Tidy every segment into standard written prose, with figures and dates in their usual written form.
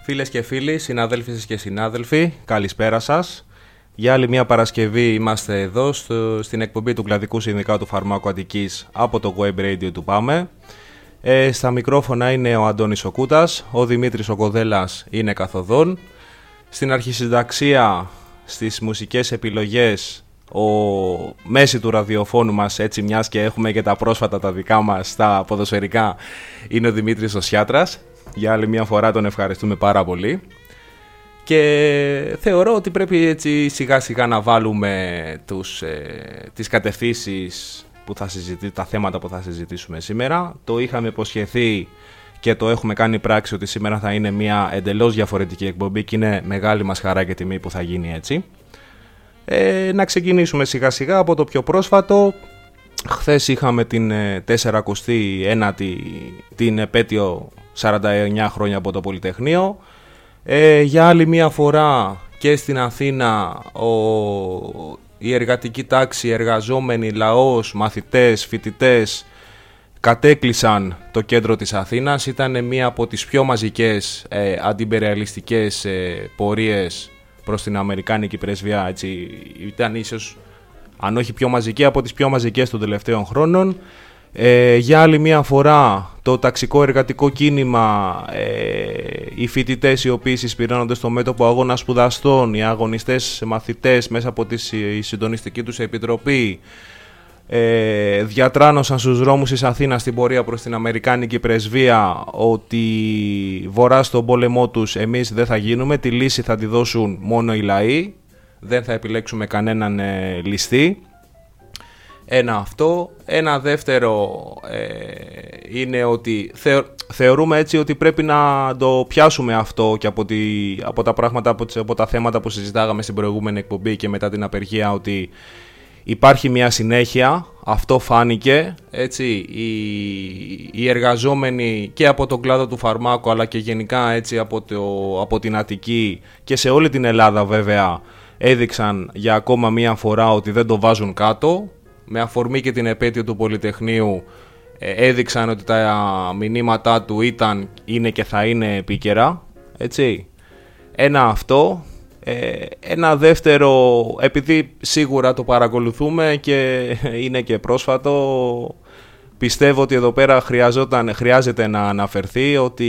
Φίλες και φίλοι, συναδέλφισες και συνάδελφοι, καλησπέρα σας. Για άλλη μια Παρασκευή είμαστε εδώ στην εκπομπή του Κλαδικού Συνδικάτου Φαρμάκου Αττικής από το Web Radio του ΠΑΜΕ. Στα μικρόφωνα είναι ο Αντώνης ο Κούτας, ο Δημήτρης ο Κοδέλας είναι καθοδόν. Στην αρχισυνταξία, στις μουσικές επιλογές, ο μέση του ραδιοφώνου μας, έτσι μιας και έχουμε και τα πρόσφατα τα δικά μας στα ποδοσφαιρικά, είναι ο Δημήτρης ο Σιάτρας. Για άλλη μια φορά τον ευχαριστούμε πάρα πολύ. Και θεωρώ ότι πρέπει έτσι σιγά σιγά να βάλουμε τις κατευθύνσεις που θα τα θέματα που θα συζητήσουμε σήμερα. Το είχαμε υποσχεθεί και το έχουμε κάνει πράξη ότι σήμερα θα είναι μια εντελώς διαφορετική εκπομπή και είναι μεγάλη μας χαρά και τιμή που θα γίνει έτσι. Να ξεκινήσουμε σιγά σιγά από το πιο πρόσφατο. Χθες είχαμε την 49η την επέτειο 49 χρόνια από το Πολυτεχνείο. Για άλλη μία φορά και στην Αθήνα η εργατική τάξη, οι εργαζόμενοι, λαός, μαθητές, φοιτητές κατέκλυσαν το κέντρο της Αθήνας. Ήταν μία από τις πιο μαζικές αντιμπεριαλιστικές πορείες προς την Αμερικάνικη πρεσβεία. Έτσι, ήταν ίσως, αν όχι πιο μαζική, από τις πιο μαζικές των τελευταίων χρόνων. Για άλλη μία φορά το ταξικό εργατικό κίνημα, οι φοιτητές οι οποίοι συσπηρώνονται στο μέτωπο αγώνα σπουδαστών, οι αγωνιστές μαθητές μέσα από τη συντονιστική τους επιτροπή, διατράνωσαν στους δρόμους της Αθήνας στην πορεία προς την Αμερικάνικη πρεσβεία ότι βορρά στον πόλεμό τους εμείς δεν θα γίνουμε, τη λύση θα τη δώσουν μόνο οι λαοί, δεν θα επιλέξουμε κανέναν ληστή. Ένα αυτό. Ένα δεύτερο είναι ότι θεωρούμε έτσι ότι πρέπει να το πιάσουμε αυτό και από τα πράγματα, από τα θέματα που συζητάγαμε στην προηγούμενη εκπομπή και μετά την απεργία, ότι υπάρχει μια συνέχεια. Αυτό φάνηκε έτσι, οι εργαζόμενοι και από τον κλάδο του φαρμάκου αλλά και γενικά έτσι από την Αττική και σε όλη την Ελλάδα βέβαια έδειξαν για ακόμα μια φορά ότι δεν το βάζουν κάτω. Με αφορμή και την επέτειο του Πολυτεχνείου έδειξαν ότι τα μηνύματά του είναι και θα είναι επίκαιρα, έτσι. Ένα αυτό. Ένα δεύτερο, επειδή σίγουρα το παρακολουθούμε και είναι και πρόσφατο, πιστεύω ότι εδώ πέρα χρειάζεται να αναφερθεί ότι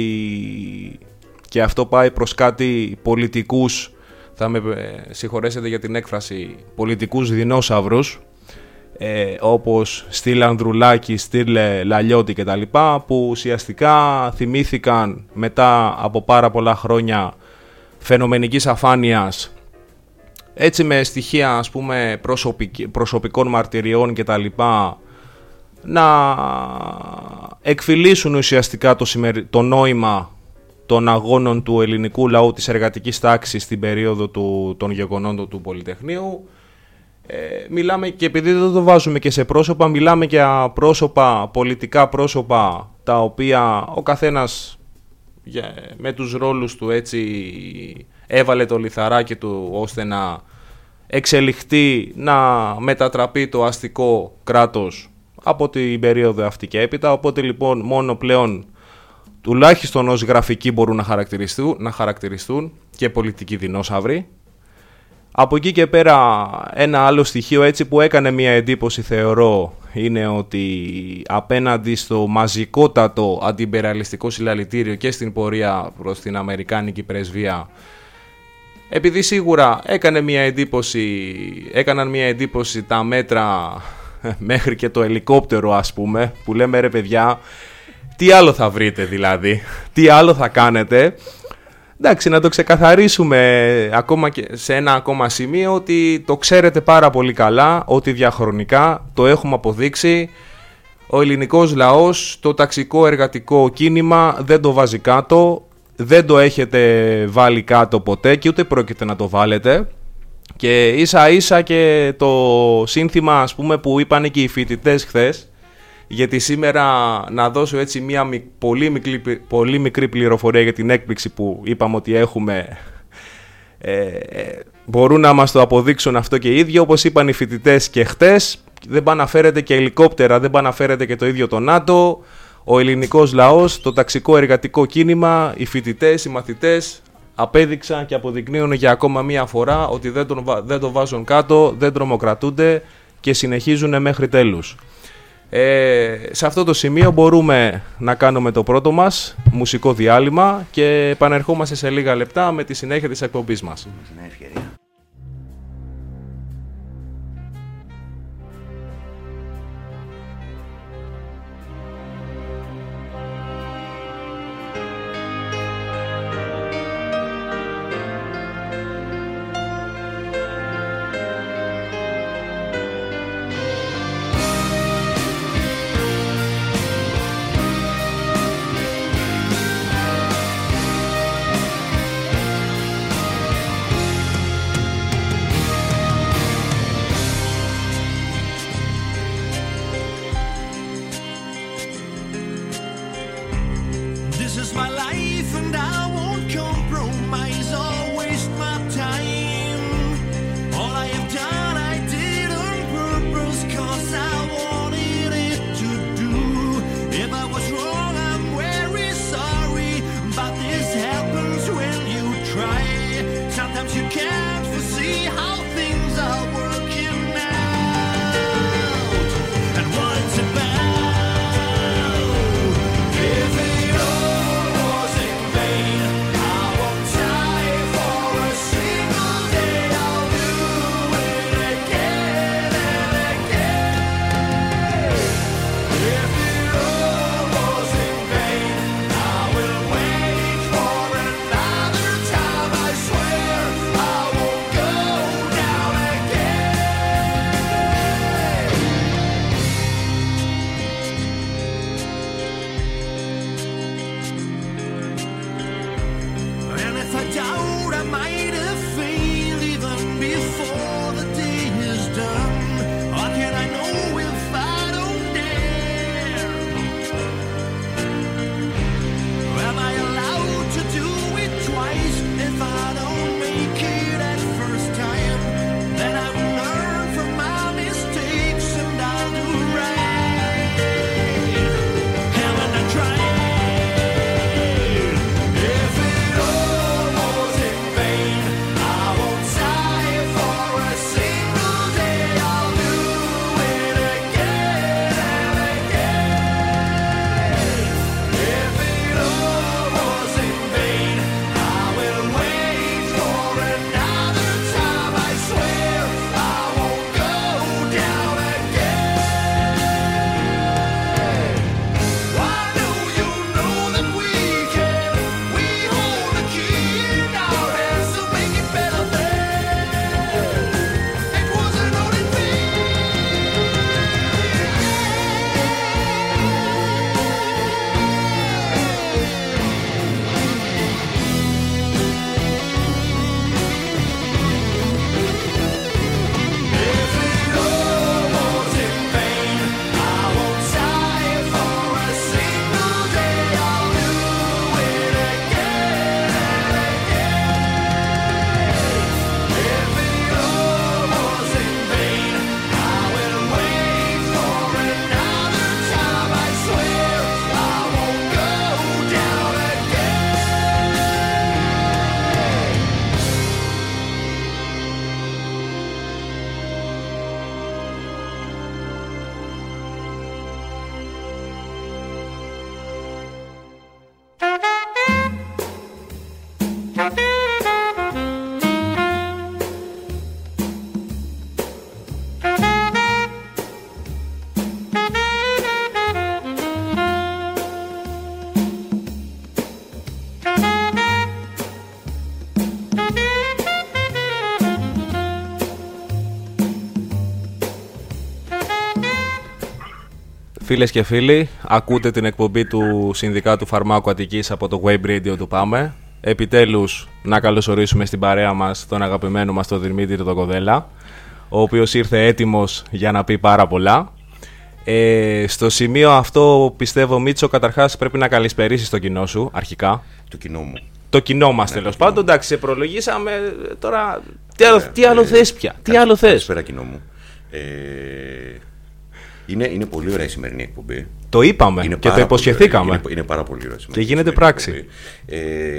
και αυτό πάει προς κάτι πολιτικούς, θα με συγχωρέσετε για την έκφραση, πολιτικούς δεινόσαυρους, όπως στυλ Ανδρουλάκη, στυλ Λαλιώτη κτλ, που ουσιαστικά θυμήθηκαν μετά από πάρα πολλά χρόνια φαινομενικής αφάνειας, έτσι με στοιχεία ας πούμε προσωπικών μαρτυριών κτλ, να εκφυλίσουν ουσιαστικά το νόημα των αγώνων του ελληνικού λαού, της εργατικής τάξης στην περίοδο των γεγονότων του Πολυτεχνείου. Μιλάμε, και επειδή δεν το βάζουμε και σε πρόσωπα, μιλάμε και για πρόσωπα, πολιτικά πρόσωπα, τα οποία ο καθένας με τους ρόλους του έτσι έβαλε το λιθαράκι του ώστε να εξελιχθεί, να μετατραπεί το αστικό κράτος από την περίοδο αυτή και έπειτα. Οπότε λοιπόν μόνο πλέον τουλάχιστον ως γραφικοί μπορούν να χαρακτηριστούν και πολιτικοί δεινόσαυροι. Από εκεί και πέρα ένα άλλο στοιχείο έτσι που έκανε μια εντύπωση θεωρώ είναι ότι απέναντι στο μαζικότατο αντιμπεριαλιστικό συλλαλητήριο και στην πορεία προς την Αμερικάνικη πρεσβεία, επειδή σίγουρα έκαναν μια εντύπωση τα μέτρα μέχρι και το ελικόπτερο ας πούμε, που λέμε ρε παιδιά, τι άλλο θα βρείτε δηλαδή, τι άλλο θα κάνετε. Εντάξει, να το ξεκαθαρίσουμε ακόμα και σε ένα ακόμα σημείο, ότι το ξέρετε πάρα πολύ καλά ότι διαχρονικά το έχουμε αποδείξει. Ο ελληνικός λαός το ταξικό εργατικό κίνημα δεν το βάζει κάτω, δεν το έχετε βάλει κάτω ποτέ και ούτε πρόκειται να το βάλετε. Και ίσα ίσα και το σύνθημα ας πούμε που είπαν και οι φοιτητές χθες, γιατί σήμερα να δώσω έτσι μια πολύ μικρή πληροφορία για την έκπληξη που είπαμε ότι έχουμε, μπορούν να μας το αποδείξουν αυτό και οι ίδιοι, όπως είπαν οι φοιτητές και χτες, δεν πάνε να φέρετε και ελικόπτερα, δεν πάνε να φέρετε και το ίδιο το ΝΑΤΟ, ο ελληνικός λαός, το ταξικό εργατικό κίνημα, οι φοιτητές, οι μαθητές, απέδειξαν και αποδεικνύουν για ακόμα μία φορά ότι δεν το βάζουν κάτω, δεν τρομοκρατούνται και συνεχίζουν μέχρι τέλους. Σε αυτό το σημείο μπορούμε να κάνουμε το πρώτο μας μουσικό διάλειμμα και επανερχόμαστε σε λίγα λεπτά με τη συνέχεια της εκπομπής μας. Φίλες και φίλοι, ακούτε την εκπομπή του Συνδικάτου Φαρμάκου Αττικής από το Web Radio του ΠΑΜΕ. Επιτέλους να καλωσορίσουμε στην παρέα μας τον αγαπημένο μας τον Δημήτρη τον Κοδέλα, ο οποίος ήρθε έτοιμος για να πει πάρα πολλά. Στο σημείο αυτό πιστεύω, Μίτσο, καταρχάς πρέπει να καλησπερίσεις το κοινό σου αρχικά. Το κοινό μου. Το κοινό μας, τέλος πάντων. Εντάξει, σε προλογίσαμε τώρα. Τι άλλο θες πια? Τι άλλο θες? Καλησπέρα, κοινό μου. Είναι πολύ ωραία η σημερινή εκπομπή. Το είπαμε και το υποσχεθήκαμε. Είναι πάρα πολύ ωραία. Και γίνεται πράξη.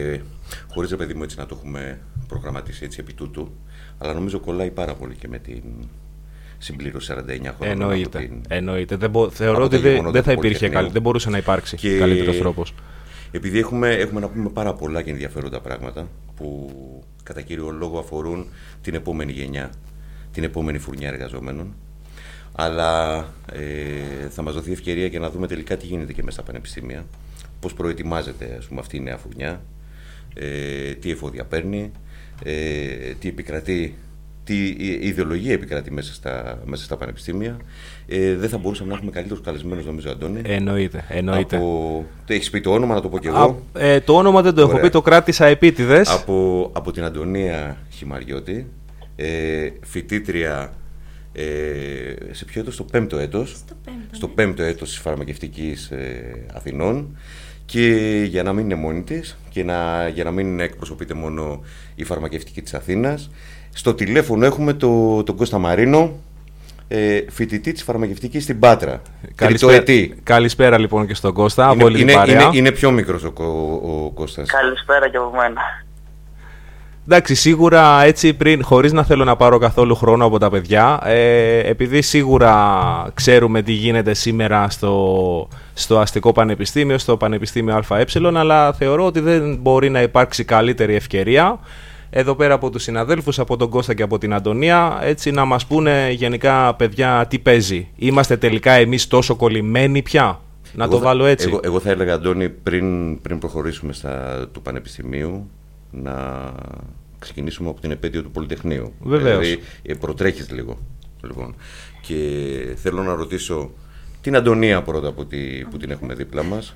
χωρίς, ρε παιδί μου, έτσι να το έχουμε προγραμματίσει έτσι επί τούτου, αλλά νομίζω κολλάει πάρα πολύ και με την συμπλήρωση 49 χρόνων. Εννοείται. Θεωρώ ότι δεν θα υπήρχε δεν μπορούσε να υπάρξει καλύτερος τρόπος. Επειδή έχουμε να πούμε πάρα πολλά και ενδιαφέροντα πράγματα που κατά κύριο λόγο αφορούν την επόμενη γενιά, την επόμενη φουρνιά εργαζόμενων, αλλά θα μας δοθεί ευκαιρία και να δούμε τελικά τι γίνεται και μέσα στα πανεπιστήμια, πώς προετοιμάζεται, ας πούμε, αυτή η νέα φουρνιά, τι εφόδια παίρνει, τι επικρατεί, τι ιδεολογία επικρατεί μέσα στα πανεπιστήμια. Δεν θα μπορούσαμε να έχουμε καλύτερους καλεσμένους, νομίζω, Αντώνη. Εννοείται. Έχεις πει το όνομα, να το πω κι εγώ. Το όνομα δεν το έχω πει, το κράτησα επίτηδες. Από την Αντωνία Χιμαριώτη, φοιτήτρια σε ποιο έτος, στο 5ο έτος. Στο 5ο έτος της Φαρμακευτικής Αθηνών. Και για να μην είναι μόνη της και για να μην εκπροσωπείται μόνο η Φαρμακευτική της Αθήνας, στο τηλέφωνο έχουμε τον Κώστα Μαρίνο, φοιτητή της Φαρμακευτικής στην Πάτρα. Καλησπέρα λοιπόν και στον Κώστα. Είναι πιο μικρός ο Κώστας. Καλησπέρα και από μένα. Εντάξει, σίγουρα έτσι χωρίς να θέλω να πάρω καθόλου χρόνο από τα παιδιά, επειδή σίγουρα ξέρουμε τι γίνεται σήμερα στο Αστικό Πανεπιστήμιο, στο Πανεπιστήμιο ΑΕ, αλλά θεωρώ ότι δεν μπορεί να υπάρξει καλύτερη ευκαιρία εδώ πέρα από τους συναδέλφους, από τον Κώστα και από την Αντωνία, έτσι να μας πούνε γενικά, παιδιά, τι παίζει. Είμαστε τελικά εμείς τόσο κολλημένοι πια? Το βάλω έτσι. Εγώ θα έλεγα, Αντώνη, πριν προχωρήσουμε του Πανεπιστημίου, να ξεκινήσουμε από την επέτειο του Πολυτεχνείου. Βεβαίως. Δηλαδή, προτρέχεις λίγο. Λοιπόν. Και θέλω να ρωτήσω την Αντωνία πρώτα, που την έχουμε δίπλα μας.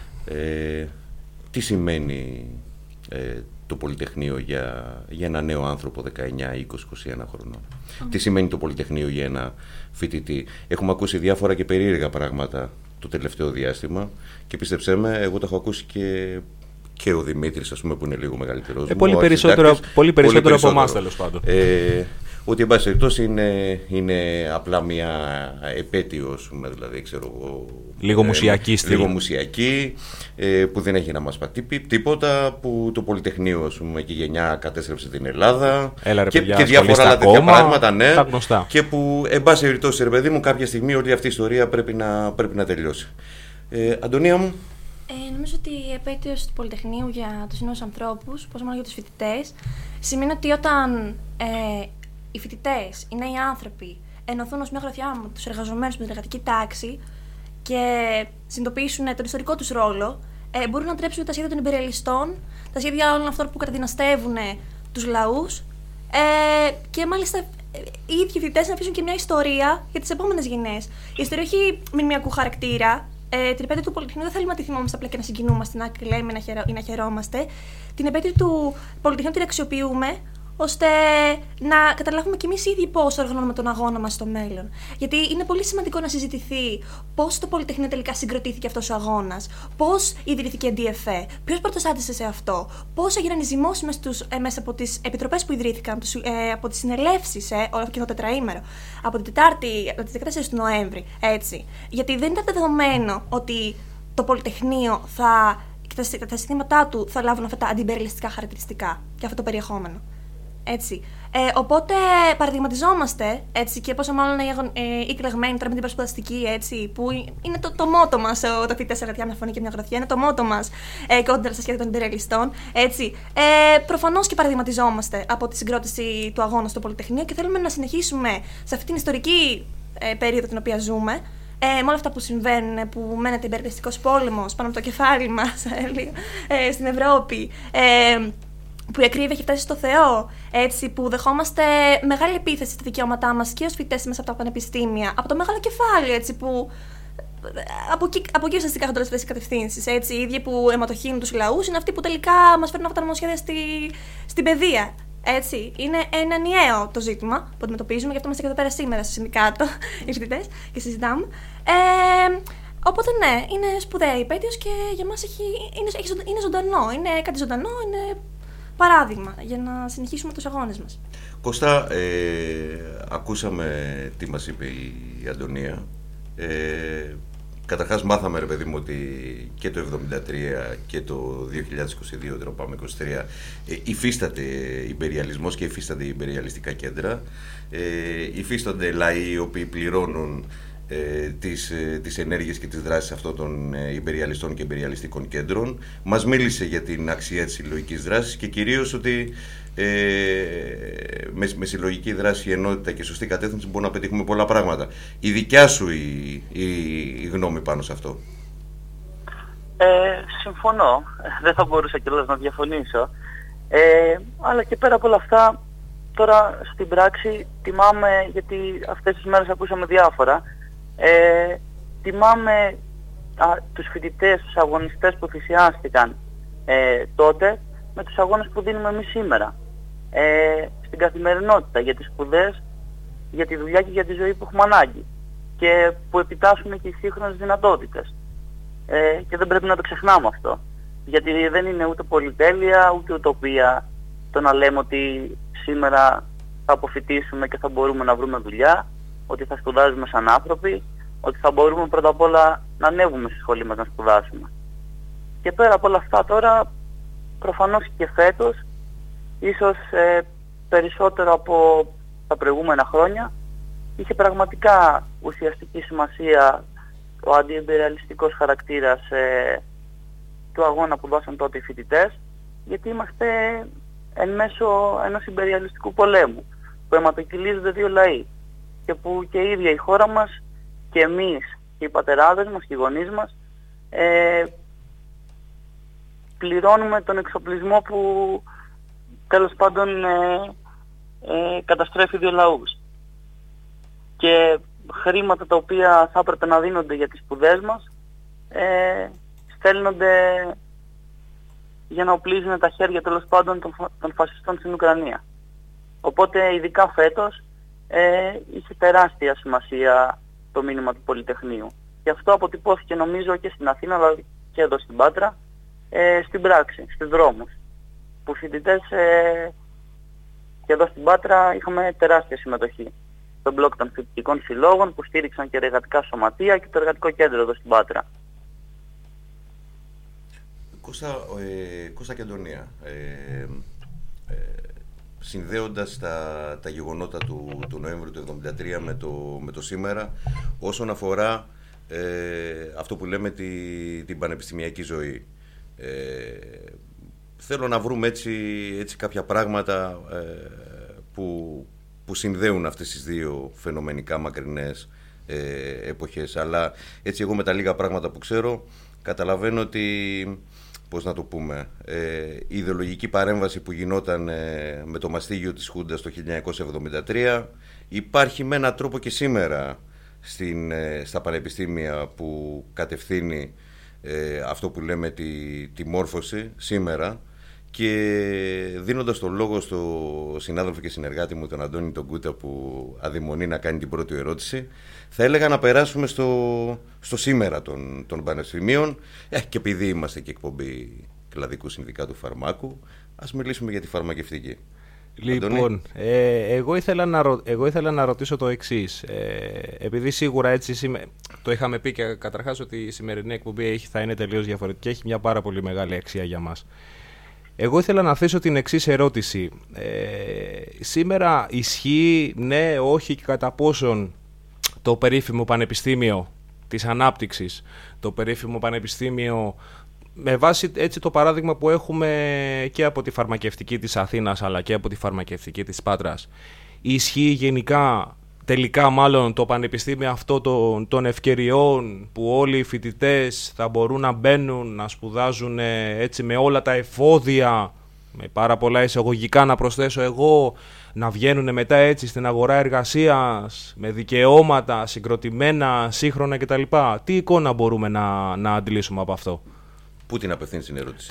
Τι σημαίνει το Πολυτεχνείο για ένα νέο άνθρωπο 19, 20, 21 χρονών? Τι σημαίνει το Πολυτεχνείο για ένα φοιτητή? Έχουμε ακούσει διάφορα και περίεργα πράγματα το τελευταίο διάστημα και πίστεψέ με, εγώ τα έχω ακούσει και ο Δημήτρης, ας πούμε, που είναι λίγο μεγαλύτερος. Πολύ περισσότερο από εμάς, τέλος πάντων. Ότι, εν πάση περιπτώσει, είναι απλά μια επέτειος, δηλαδή, ξέρω εγώ. Λίγο μουσιακή στήλη. Λίγο μουσιακή, που δεν έχει να μας πει τίποτα, που το Πολυτεχνείο, ας πούμε, και η γενιά κατέστρεψε την Ελλάδα. Και διάφορα άλλα τέτοια πράγματα, ναι. Τα γνωστά. Και που, εν πάση περιπτώσει, ρε παιδί μου, κάποια στιγμή όλη αυτή η ιστορία πρέπει να τελειώσει. Αντωνία μου. Νομίζω ότι η επέτειος του Πολυτεχνείου για τους νέους ανθρώπους, πόσο μάλλον για τους φοιτητές, σημαίνει ότι όταν οι φοιτητές, οι νέοι άνθρωποι, ενωθούν ως μια γροθιά με τους εργαζομένους, με την εργατική τάξη και συνειδητοποιήσουν τον ιστορικό τους ρόλο, μπορούν να τρέψουν τα σχέδια των υπεριαλιστών, τα σχέδια όλων αυτών που καταδυναστεύουν τους λαούς και μάλιστα οι ίδιοι φοιτητές να αφήσουν και μια ιστορία για τις επόμενες γενιές. Η ιστορία όχι μνημιακού χαρακτήρα. Την επέτειο του Πολυτεχνείου δεν θέλουμε να τη θυμόμαστε απλά και να συγκινούμαστε, να λέμε ή να χαιρόμαστε. Την επέτειο του Πολυτεχνείου την αξιοποιούμε ώστε να καταλάβουμε κι εμείς οι ίδιοι πώς οργανώνουμε τον αγώνα μας στο μέλλον. Γιατί είναι πολύ σημαντικό να συζητηθεί πώς το Πολυτεχνείο τελικά συγκροτήθηκε αυτός ο αγώνας, πώς ιδρύθηκε η DFE, ποιος πρωτοστάτησε σε αυτό, πώς έγιναν οι ζυμώσεις μέσα από τις επιτροπές που ιδρύθηκαν, από τις συνελεύσεις, όλο και το τετραήμερο, από την Τετάρτη, από τις 14 του Νοέμβρη. Έτσι. Γιατί δεν ήταν δεδομένο ότι το Πολυτεχνείο τα συστήματά του θα λάβουν αυτά τα αντιπεριαλιστικά χαρακτηριστικά και αυτό το περιεχόμενο. Έτσι. Οπότε παραδειγματιζόμαστε, έτσι, και πόσο μάλλον οι εκλεγμένοι τώρα με την προσπαθαστική, έτσι, που είναι το μότο μας, το Φοιτητές μια φωνή και μια γροθιά, είναι το μότο μας κόντρα στα σχέδια των υπεριαλιστών. Προφανώς και παραδειγματιζόμαστε από τη συγκρότηση του αγώνα στο Πολυτεχνείο και θέλουμε να συνεχίσουμε σε αυτή την ιστορική περίοδο την οποία ζούμε. Με όλα αυτά που συμβαίνουν, που μένεται υπεριαλιστικός πόλεμος πάνω από το κεφάλι μας στην Ευρώπη, που η ακρίβεια έχει φτάσει στο Θεό, έτσι, που δεχόμαστε μεγάλη επίθεση στα δικαιώματά μας και ως φοιτητές μέσα από τα πανεπιστήμια, από το μεγάλο κεφάλαιο, έτσι, που από εκεί ουσιαστικά έχουν αυτές τις κατευθύνσεις, έτσι, οι ίδιοι που αιματοχύνουν τους λαούς είναι αυτοί που τελικά μας φέρνουν αυτά τα νομοσχέδια στην παιδεία. Έτσι, είναι ένα ενιαίο το ζήτημα που αντιμετωπίζουμε, γι' αυτό είμαστε και εδώ πέρα σήμερα στο συνδικάτο, οι φοιτητές, και συζητάμε. Οπότε ναι, είναι σπουδαία η επέτειος και για μας είναι ζωντανό, είναι κάτι ζωντανό, είναι παράδειγμα για να συνεχίσουμε τους αγώνες μας. Κώστα, ακούσαμε τι μας είπε η Αντωνία. Καταρχάς μάθαμε, ρε παιδί μου, ότι και το 1973 και το 2022, τώρα πάμε 23, υφίσταται υπεριαλισμός και υφίστανται υπεριαλιστικά κέντρα. Υφίστανται λαοί οι οποίοι πληρώνουν τις ενέργειες και τις δράσεις αυτών των υπεριαλιστών και υπεριαλιστικών κέντρων. Μας μίλησε για την αξία της συλλογικής δράσης και κυρίως ότι με συλλογική δράση, ενότητα και σωστή κατεύθυνση μπορούμε να πετύχουμε πολλά πράγματα. Η δικιά σου η γνώμη πάνω σε αυτό? Συμφωνώ. Δεν θα μπορούσα κιόλας να διαφωνήσω. Αλλά και πέρα από όλα αυτά, τώρα στην πράξη τιμάμε, γιατί αυτές τις μέρες ακούσαμε διάφορα, τιμάμε τους φοιτητές, τους αγωνιστές που θυσιάστηκαν τότε με τους αγώνες που δίνουμε εμείς σήμερα στην καθημερινότητα, για τις σπουδές, για τη δουλειά και για τη ζωή που έχουμε ανάγκη και που επιτάσσουν και οι σύγχρονες δυνατότητες, και δεν πρέπει να το ξεχνάμε αυτό, γιατί δεν είναι ούτε πολυτέλεια ούτε ουτοπία το να λέμε ότι σήμερα θα αποφοιτήσουμε και θα μπορούμε να βρούμε δουλειά, ότι θα σπουδάζουμε σαν άνθρωποι, ότι θα μπορούμε πρώτα απ' όλα να ανέβουμε στη σχολή μας να σπουδάσουμε. Και πέρα από όλα αυτά τώρα, προφανώς και φέτος, ίσως περισσότερο από τα προηγούμενα χρόνια, είχε πραγματικά ουσιαστική σημασία ο αντιεμπεριαλιστικός χαρακτήρας του αγώνα που δώσαν τότε οι φοιτητές, γιατί είμαστε εν μέσω ενός υπεριαλιστικού πολέμου που αιματοκυλίζονται δύο λαοί και που και η ίδια η χώρα μας και εμείς και οι πατεράδες μας και οι γονείς μας πληρώνουμε τον εξοπλισμό που τέλος πάντων καταστρέφει δύο λαούς, και χρήματα τα οποία θα έπρεπε να δίνονται για τις σπουδές μας στέλνονται για να οπλίζουν τα χέρια τέλος πάντων των φασιστών στην Ουκρανία. Οπότε ειδικά φέτος είχε τεράστια σημασία το μήνυμα του Πολυτεχνείου, και αυτό αποτυπώθηκε νομίζω και στην Αθήνα αλλά και εδώ στην Πάτρα, στην πράξη, στους δρόμους, που φοιτητές και εδώ στην Πάτρα είχαμε τεράστια συμμετοχή στον μπλοκ των φοιτητικών συλλόγων που στήριξαν και εργατικά σωματεία και το εργατικό κέντρο εδώ στην Πάτρα. Κώστα και Αντωνία, συνδέοντας τα γεγονότα του Νοέμβριου του 1973 με το σήμερα, όσον αφορά αυτό που λέμε την πανεπιστημιακή ζωή, θέλω να βρούμε έτσι κάποια πράγματα που συνδέουν αυτές τις δύο φαινομενικά μακρινές εποχές. Αλλά έτσι εγώ με τα λίγα πράγματα που ξέρω καταλαβαίνω ότι, πώς να το πούμε, η ιδεολογική παρέμβαση που γινόταν με το μαστίγιο της Χούντας το 1973 υπάρχει με έναν τρόπο και σήμερα στα πανεπιστήμια, που κατευθύνει αυτό που λέμε τη μόρφωση σήμερα. Και δίνοντας το λόγο στο συνάδελφο και συνεργάτη μου τον Αντώνη τον Κούτα, που αδειμονεί να κάνει την πρώτη ερώτηση, θα έλεγα να περάσουμε στο σήμερα των πανεπιστημίων, και επειδή είμαστε και εκπομπή κλαδικού συνδικάτου φαρμάκου, ας μιλήσουμε για τη φαρμακευτική. Λοιπόν, εγώ ήθελα να ρωτήσω το εξής. Επειδή σίγουρα έτσι το είχαμε πει και καταρχάς ότι η σημερινή εκπομπή θα είναι τελείως διαφορετική, έχει μια πάρα πολύ μεγάλη αξία για μας. Εγώ ήθελα να θέσω την εξής ερώτηση. Σήμερα ισχύει, ναι, όχι, και κατά πόσον το περίφημο Πανεπιστήμιο της Ανάπτυξης, το περίφημο Πανεπιστήμιο, με βάση έτσι το παράδειγμα που έχουμε και από τη φαρμακευτική της Αθήνας αλλά και από τη φαρμακευτική της Πάτρας, ισχύει γενικά, τελικά μάλλον, το πανεπιστήμιο αυτό των ευκαιριών, που όλοι οι φοιτητές θα μπορούν να μπαίνουν, να σπουδάζουν έτσι με όλα τα εφόδια, με πάρα πολλά εισαγωγικά να προσθέσω εγώ, να βγαίνουν μετά έτσι στην αγορά εργασίας με δικαιώματα συγκροτημένα, σύγχρονα κτλ. Τι εικόνα μπορούμε να αντιλήσουμε από αυτό? Πού την απευθύνεις την ερώτηση?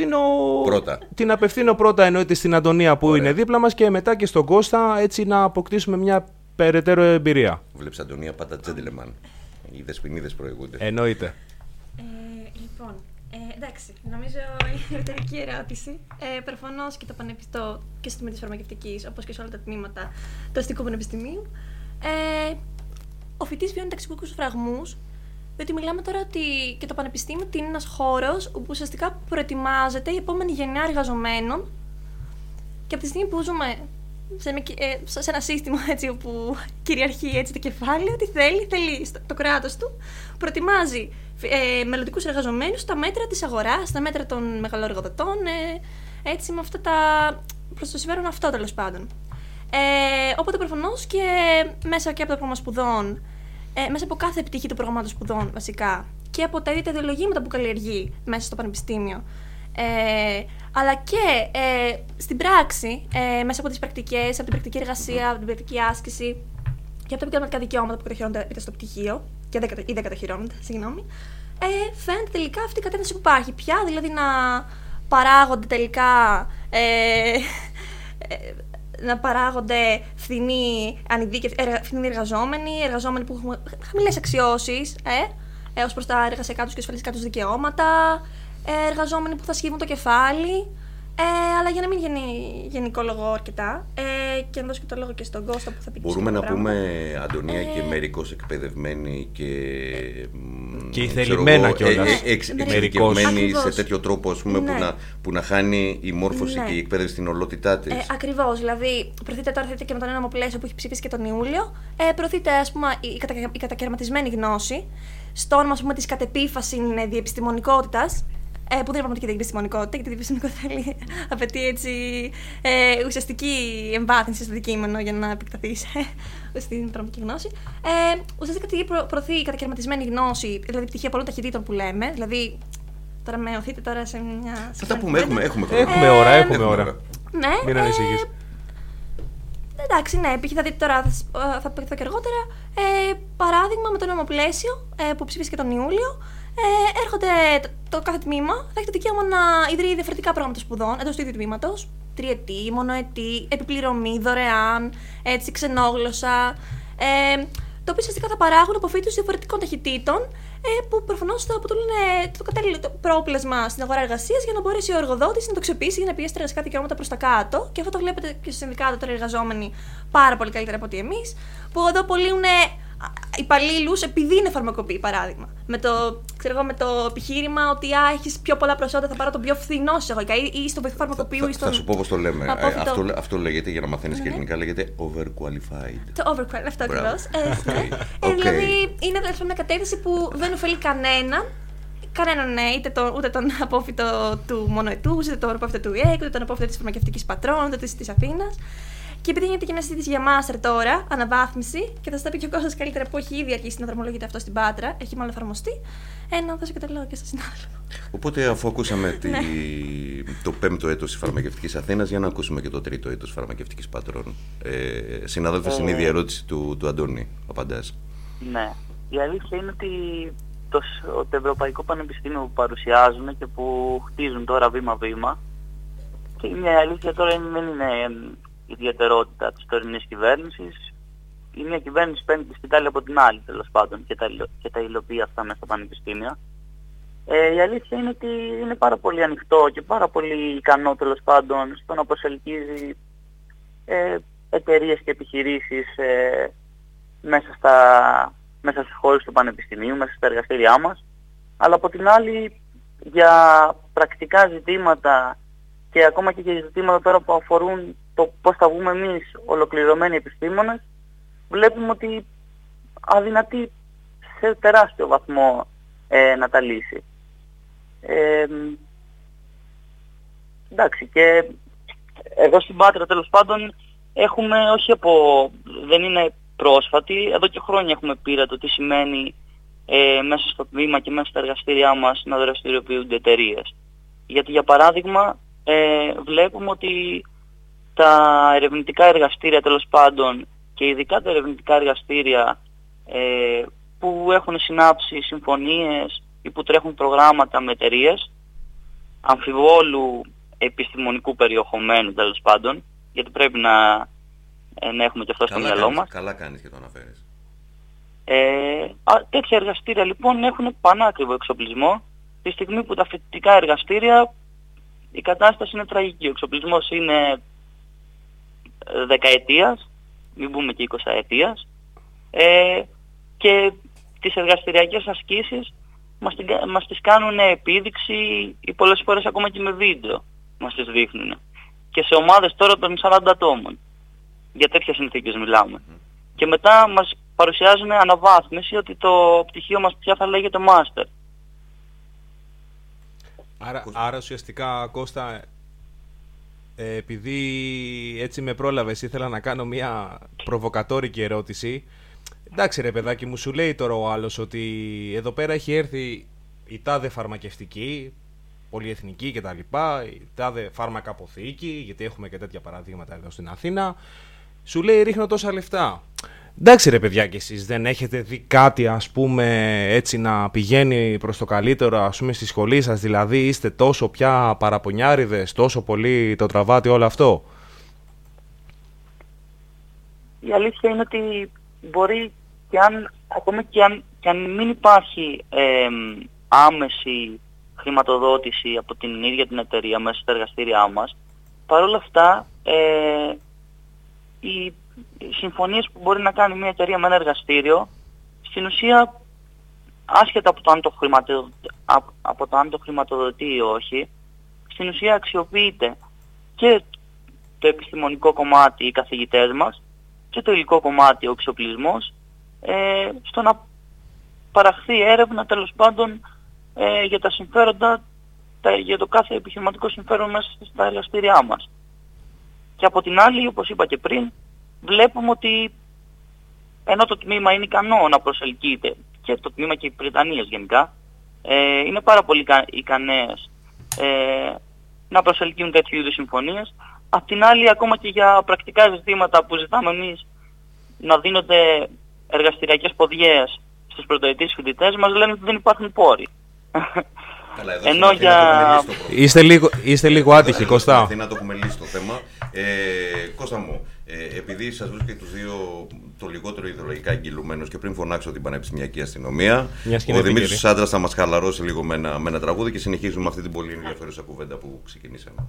Την απευθύνω πρώτα εννοείται στην Αντωνία που είναι δίπλα μας, και μετά και στον Κώστα, έτσι να αποκτήσουμε μια περαιτέρω εμπειρία. Βλέπεις, Αντωνία, πάντα gentleman. Οι δεσποινίδες προηγούνται. Εννοείται. Λοιπόν, εντάξει, νομίζω η ρητορική ερώτηση. Προφανώς και το πανεπιστήμιο και στο τμήμα της φαρμακευτικής, όπως και σε όλα τα τμήματα του αστικού πανεπιστημίου, ο φοιτής βιώνει ταξικούς φραγμούς Διότι μιλάμε τώρα ότι και το πανεπιστήμιο είναι ένας χώρος όπου ουσιαστικά προετοιμάζεται η επόμενη γενιά εργαζομένων και από τη στιγμή που ζούμε σε ένα σύστημα έτσι, όπου κυριαρχεί έτσι, το κεφάλαιο, ότι θέλει το κράτος του, προετοιμάζει μελλοντικούς εργαζομένους στα μέτρα της αγοράς, στα μέτρα των μεγαλοεργοδοτών, έτσι με αυτά προς το συμφέρον αυτό τέλος πάντων. Οπότε προφανώς και μέσα και από το πρόγραμμα σπουδών, μέσα από κάθε επιτυχή του προγράμματος σπουδών βασικά και από τα ίδια τα ιδεολογήματα που καλλιεργεί μέσα στο πανεπιστήμιο, αλλά και στην πράξη, μέσα από τις πρακτικές, από την πρακτική εργασία, από την πρακτική άσκηση και από τα επαγγελματικά δικαιώματα που κατοχυρώνονται είτε στο πτυχίο ή δεν κατοχυρώνονται, συγγνώμη, φαίνεται τελικά αυτή η κατεύθυνση που υπάρχει πια, δηλαδή να παράγονται τελικά να παράγονται φθηνοί εργαζόμενοι που έχουν χαμηλές αξιώσεις ως προς τα εργασιακά τους και ασφαλιστικά τους δικαιώματα, εργαζόμενοι που θα σχήβουν το κεφάλι, αλλά για να μην γενικόλογο αρκετά και να δώσω και το λόγο και στον Κώστα που θα πει. Μπορούμε να πούμε, Αντωνία, και μερικώς εκπαιδευμένοι και ηθελημένα κιόλας. Εξειδικευμένοι σε τέτοιο τρόπο, ας πούμε, που να χάνει η μόρφωση και η εκπαίδευση στην ολότητά της. Ακριβώς, δηλαδή προωθείται τώρα και με τον ένομο πλαίσιο που έχει ψηφίσει και τον Ιούλιο, προωθείται, ας πούμε, η κατακαιρματισμένη γνώση στο όνομα, ας πούμε, της κατεπίφαση διεπιστημονικότητας. Που δεν είναι πραγματική διεπιστημονικότητα, γιατί η διεπιστημονικότητα απαιτεί έτσι ουσιαστική εμβάθυνση στο αντικείμενο για να επεκταθεί στην πραγματική γνώση. Ουσιαστικά προωθεί η κατακαιρματισμένη γνώση, δηλαδή πτυχία πολλών ταχυτήτων που λέμε. Δηλαδή, τώρα με οθείτε τώρα σε μια. Θα τα πούμε, έχουμε ώρα. Ναι. Μην ανησυχείς. Εντάξει, ναι, π.χ. θα δείτε τώρα, θα πω και αργότερα, παράδειγμα με το νόμο πλαίσιο που ψήφισε και τον Ιούλιο. Έρχονται το κάθε τμήμα, θα έχει το δικαίωμα να ιδρύει διαφορετικά προγράμματα σπουδών εντός του ίδιου τμήματος. Τριετή, μονοετή, επιπληρωμή, δωρεάν, έτσι, ξενόγλωσσα. Το οποίο ουσιαστικά θα παράγουν αποφύτους διαφορετικών ταχυτήτων που προφανώς θα αποτελούν το κατάλληλο πρόπλασμα στην αγορά εργασίας για να μπορέσει ο εργοδότης να το αξιοποιήσει για να πιέσει τα εργασιακά δικαιώματα προς τα κάτω. Και αυτό το βλέπετε και στο συνδικάτο τώρα εργαζόμενοι πάρα πολύ καλύτερα από ότι εμείς, που εδώ απολύουν υπαλλήλους επειδή είναι φαρμακοποιοί, παράδειγμα. Με το επιχείρημα ότι έχεις πιο πολλά προσόντα, θα πάρω τον πιο φθηνό εισαγωγικά ή στο βοηθό φαρμακοποιού ή στον. Θα σου πω πώς το λέμε. Αυτό λέγεται, για να μαθαίνεις και ελληνικά, λέγεται overqualified. Το overqualified, αυτό ακριβώς. Δηλαδή είναι μια κατεύθυνση που δεν ωφελεί κανέναν, ούτε τον απόφοιτο του μονοετού, ούτε τον απόφοιτο του ΙΕΚ, ούτε τον απόφοιτο της φαρμακευτικής πατρών, ούτε της Αθήνας. Και επειδή γίνεται και μια συζήτηση για μάστερ τώρα, αναβάθμιση, και θα σα τα πει και ο Κώστας καλύτερα που έχει ήδη αρχίσει να δρομολογείται αυτό στην Πάτρα, έχει μάλλον εφαρμοστεί, να δώσω και το λόγο και στο συνάδελφο. Οπότε, αφού ακούσαμε το 5ο έτος της Φαρμακευτικής Αθήνας, για να ακούσουμε και το 3ο έτος Φαρμακευτικής Πατρών. Συνάδελφε, στην ίδια ερώτηση του Αντώνη, απαντάς. Ναι. Η αλήθεια είναι ότι το Ευρωπαϊκό Πανεπιστήμιο που παρουσιάζουν και που χτίζουν τώρα βήμα-βήμα, και μια αλήθεια τώρα δεν είναι ιδιαιτερότητα της τωρινής κυβέρνησης. Η μία κυβέρνηση παίρνει τη σκητάλη από την άλλη, τέλος πάντων, και τα υλοποιεί αυτά μέσα στα πανεπιστήμια. Η αλήθεια είναι ότι είναι πάρα πολύ ανοιχτό και πάρα πολύ ικανό, τέλος πάντων, στο να προσελκύζει εταιρείες και επιχειρήσεις μέσα στις χώρες του πανεπιστημίου, μέσα στα εργαστήριά μας. Αλλά από την άλλη, για πρακτικά ζητήματα και ακόμα και για ζητήματα τώρα που αφορούν το πώς θα βγούμε εμείς ολοκληρωμένοι επιστήμονες, βλέπουμε ότι αδυνατεί σε τεράστιο βαθμό να τα λύσει. Εντάξει, και εδώ στην Πάτρα, τέλος πάντων, έχουμε, δεν είναι πρόσφατη, εδώ και χρόνια έχουμε πείρα το τι σημαίνει μέσα στο τμήμα και μέσα στα εργαστήριά μας να δραστηριοποιούνται εταιρείες. Γιατί, για παράδειγμα, βλέπουμε ότι τα ερευνητικά εργαστήρια, τέλος πάντων, και ειδικά τα ερευνητικά εργαστήρια που έχουν συνάψει συμφωνίες ή που τρέχουν προγράμματα με εταιρείες αμφιβόλου επιστημονικού περιεχομένου, τέλος πάντων, γιατί πρέπει να έχουμε και αυτό στο μυαλό μας. Καλά κάνεις και το αναφέρεις. Τέτοια εργαστήρια λοιπόν έχουν πανάκριβο εξοπλισμό, τη στιγμή που τα φοιτητικά εργαστήρια η κατάσταση είναι τραγική. Ο εξοπλισμός είναι δεκαετίας, μην πούμε και 20 ετίας, και τις εργαστηριακές ασκήσεις μας τις κάνουν επίδειξη ή πολλές φορές ακόμα και με βίντεο μας τις δείχνουν. Και σε ομάδες τώρα των 40 ατόμων. Για τέτοιες συνθήκες μιλάμε. Και μετά μας παρουσιάζουν αναβάθμιση ότι το πτυχίο μας πια θα λέγεται Master. Άρα ουσιαστικά, Κώστα, επειδή έτσι με πρόλαβες, ήθελα να κάνω μια προβοκατόρικη ερώτηση. Εντάξει ρε παιδάκι μου, σου λέει τώρα ο άλλος ότι εδώ πέρα έχει έρθει η τάδε φαρμακευτική, πολυεθνική κτλ, η τάδε φάρμακα αποθήκη, γιατί έχουμε και τέτοια παραδείγματα εδώ στην Αθήνα. Σου λέει ρίχνω τόσα λεφτά. Εντάξει ρε παιδιά, και εσείς δεν έχετε δει κάτι, ας πούμε, έτσι να πηγαίνει προς το καλύτερο, ας πούμε, στη σχολή σας? Δηλαδή είστε τόσο πια παραπονιάριδες, τόσο πολύ το τραβάτε όλο αυτό? Η αλήθεια είναι ότι μπορεί ακόμα και αν μην υπάρχει άμεση χρηματοδότηση από την ίδια την εταιρεία μέσα στα εργαστήριά μας, παρόλα αυτά οι συμφωνίες που μπορεί να κάνει μια εταιρεία με ένα εργαστήριο, στην ουσία, άσχετα από το αν το χρηματοδοτεί ή όχι, στην ουσία αξιοποιείται και το επιστημονικό κομμάτι οι καθηγητές μας και το υλικό κομμάτι ο εξοπλισμός, στο να παραχθεί έρευνα, τέλος πάντων, για τα συμφέροντα, για το κάθε επιχειρηματικό συμφέρον μέσα στα εργαστήριά μας. Και από την άλλη, όπως είπα και πριν, βλέπουμε ότι ενώ το τμήμα είναι ικανό να προσελκύεται, και το τμήμα και οι Βρετανίες γενικά, είναι πάρα πολύ ικανές να προσελκύουν τέτοιου είδους συμφωνίες. Απ' την άλλη, ακόμα και για πρακτικά ζητήματα που ζητάμε εμείς να δίνονται εργαστηριακές ποδιές στους πρωτοετής φοιτητές, μας λένε ότι δεν υπάρχουν πόροι. Καλά, εδώ ενώ για... Είστε λίγο άτυχοι, Κώστα. Στην Αθήνα το έχουμε λύσει το θέμα. Κώστα μου, επειδή σας βρίσκω και τους δύο το λιγότερο ιδεολογικά εγκυλωμένους και πριν φωνάξω την Πανεπιστημιακή Αστυνομία, ο Δημήτρης Άντρας θα μας χαλαρώσει λίγο με ένα τραγούδι και συνεχίζουμε αυτή την πολύ ενδιαφέρουσα κουβέντα που ξεκινήσαμε.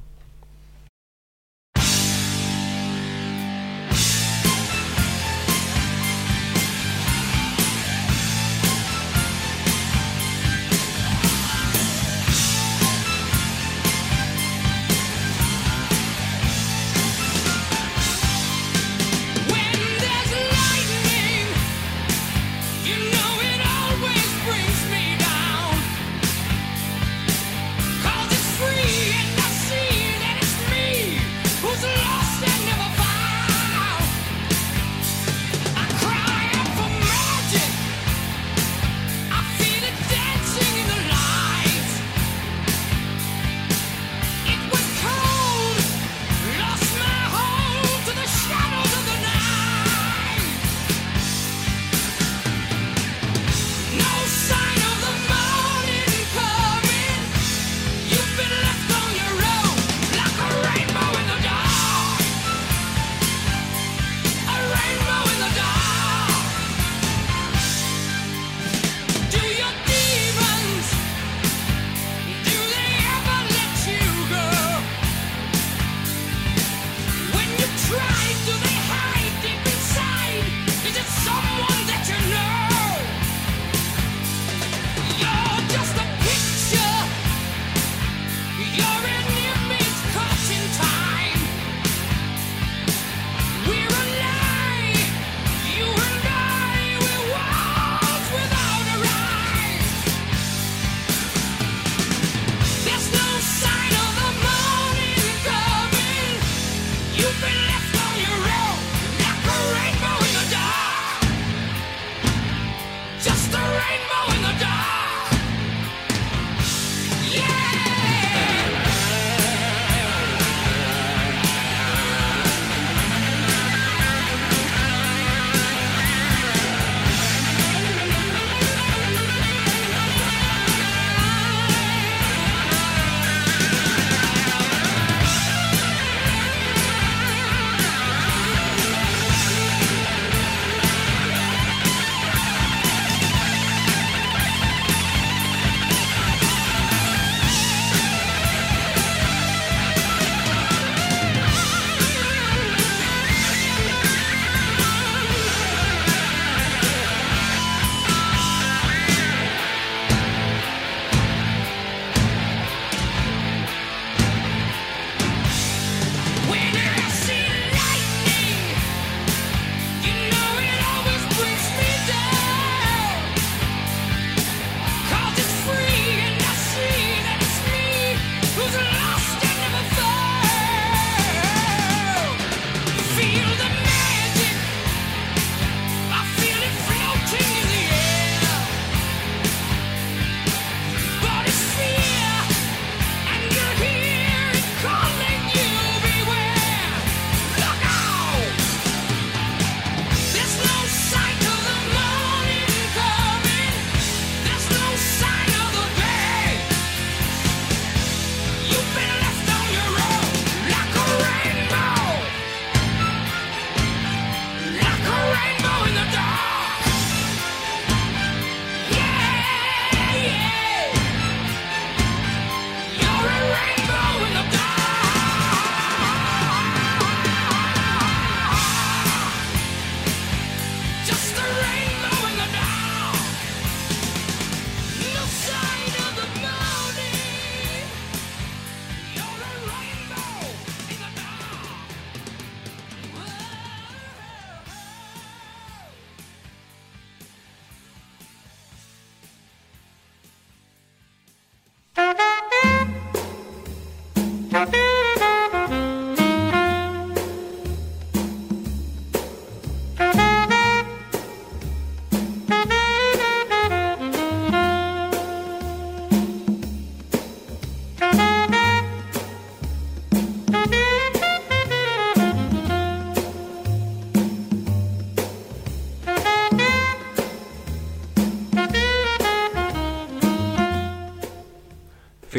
Free and I see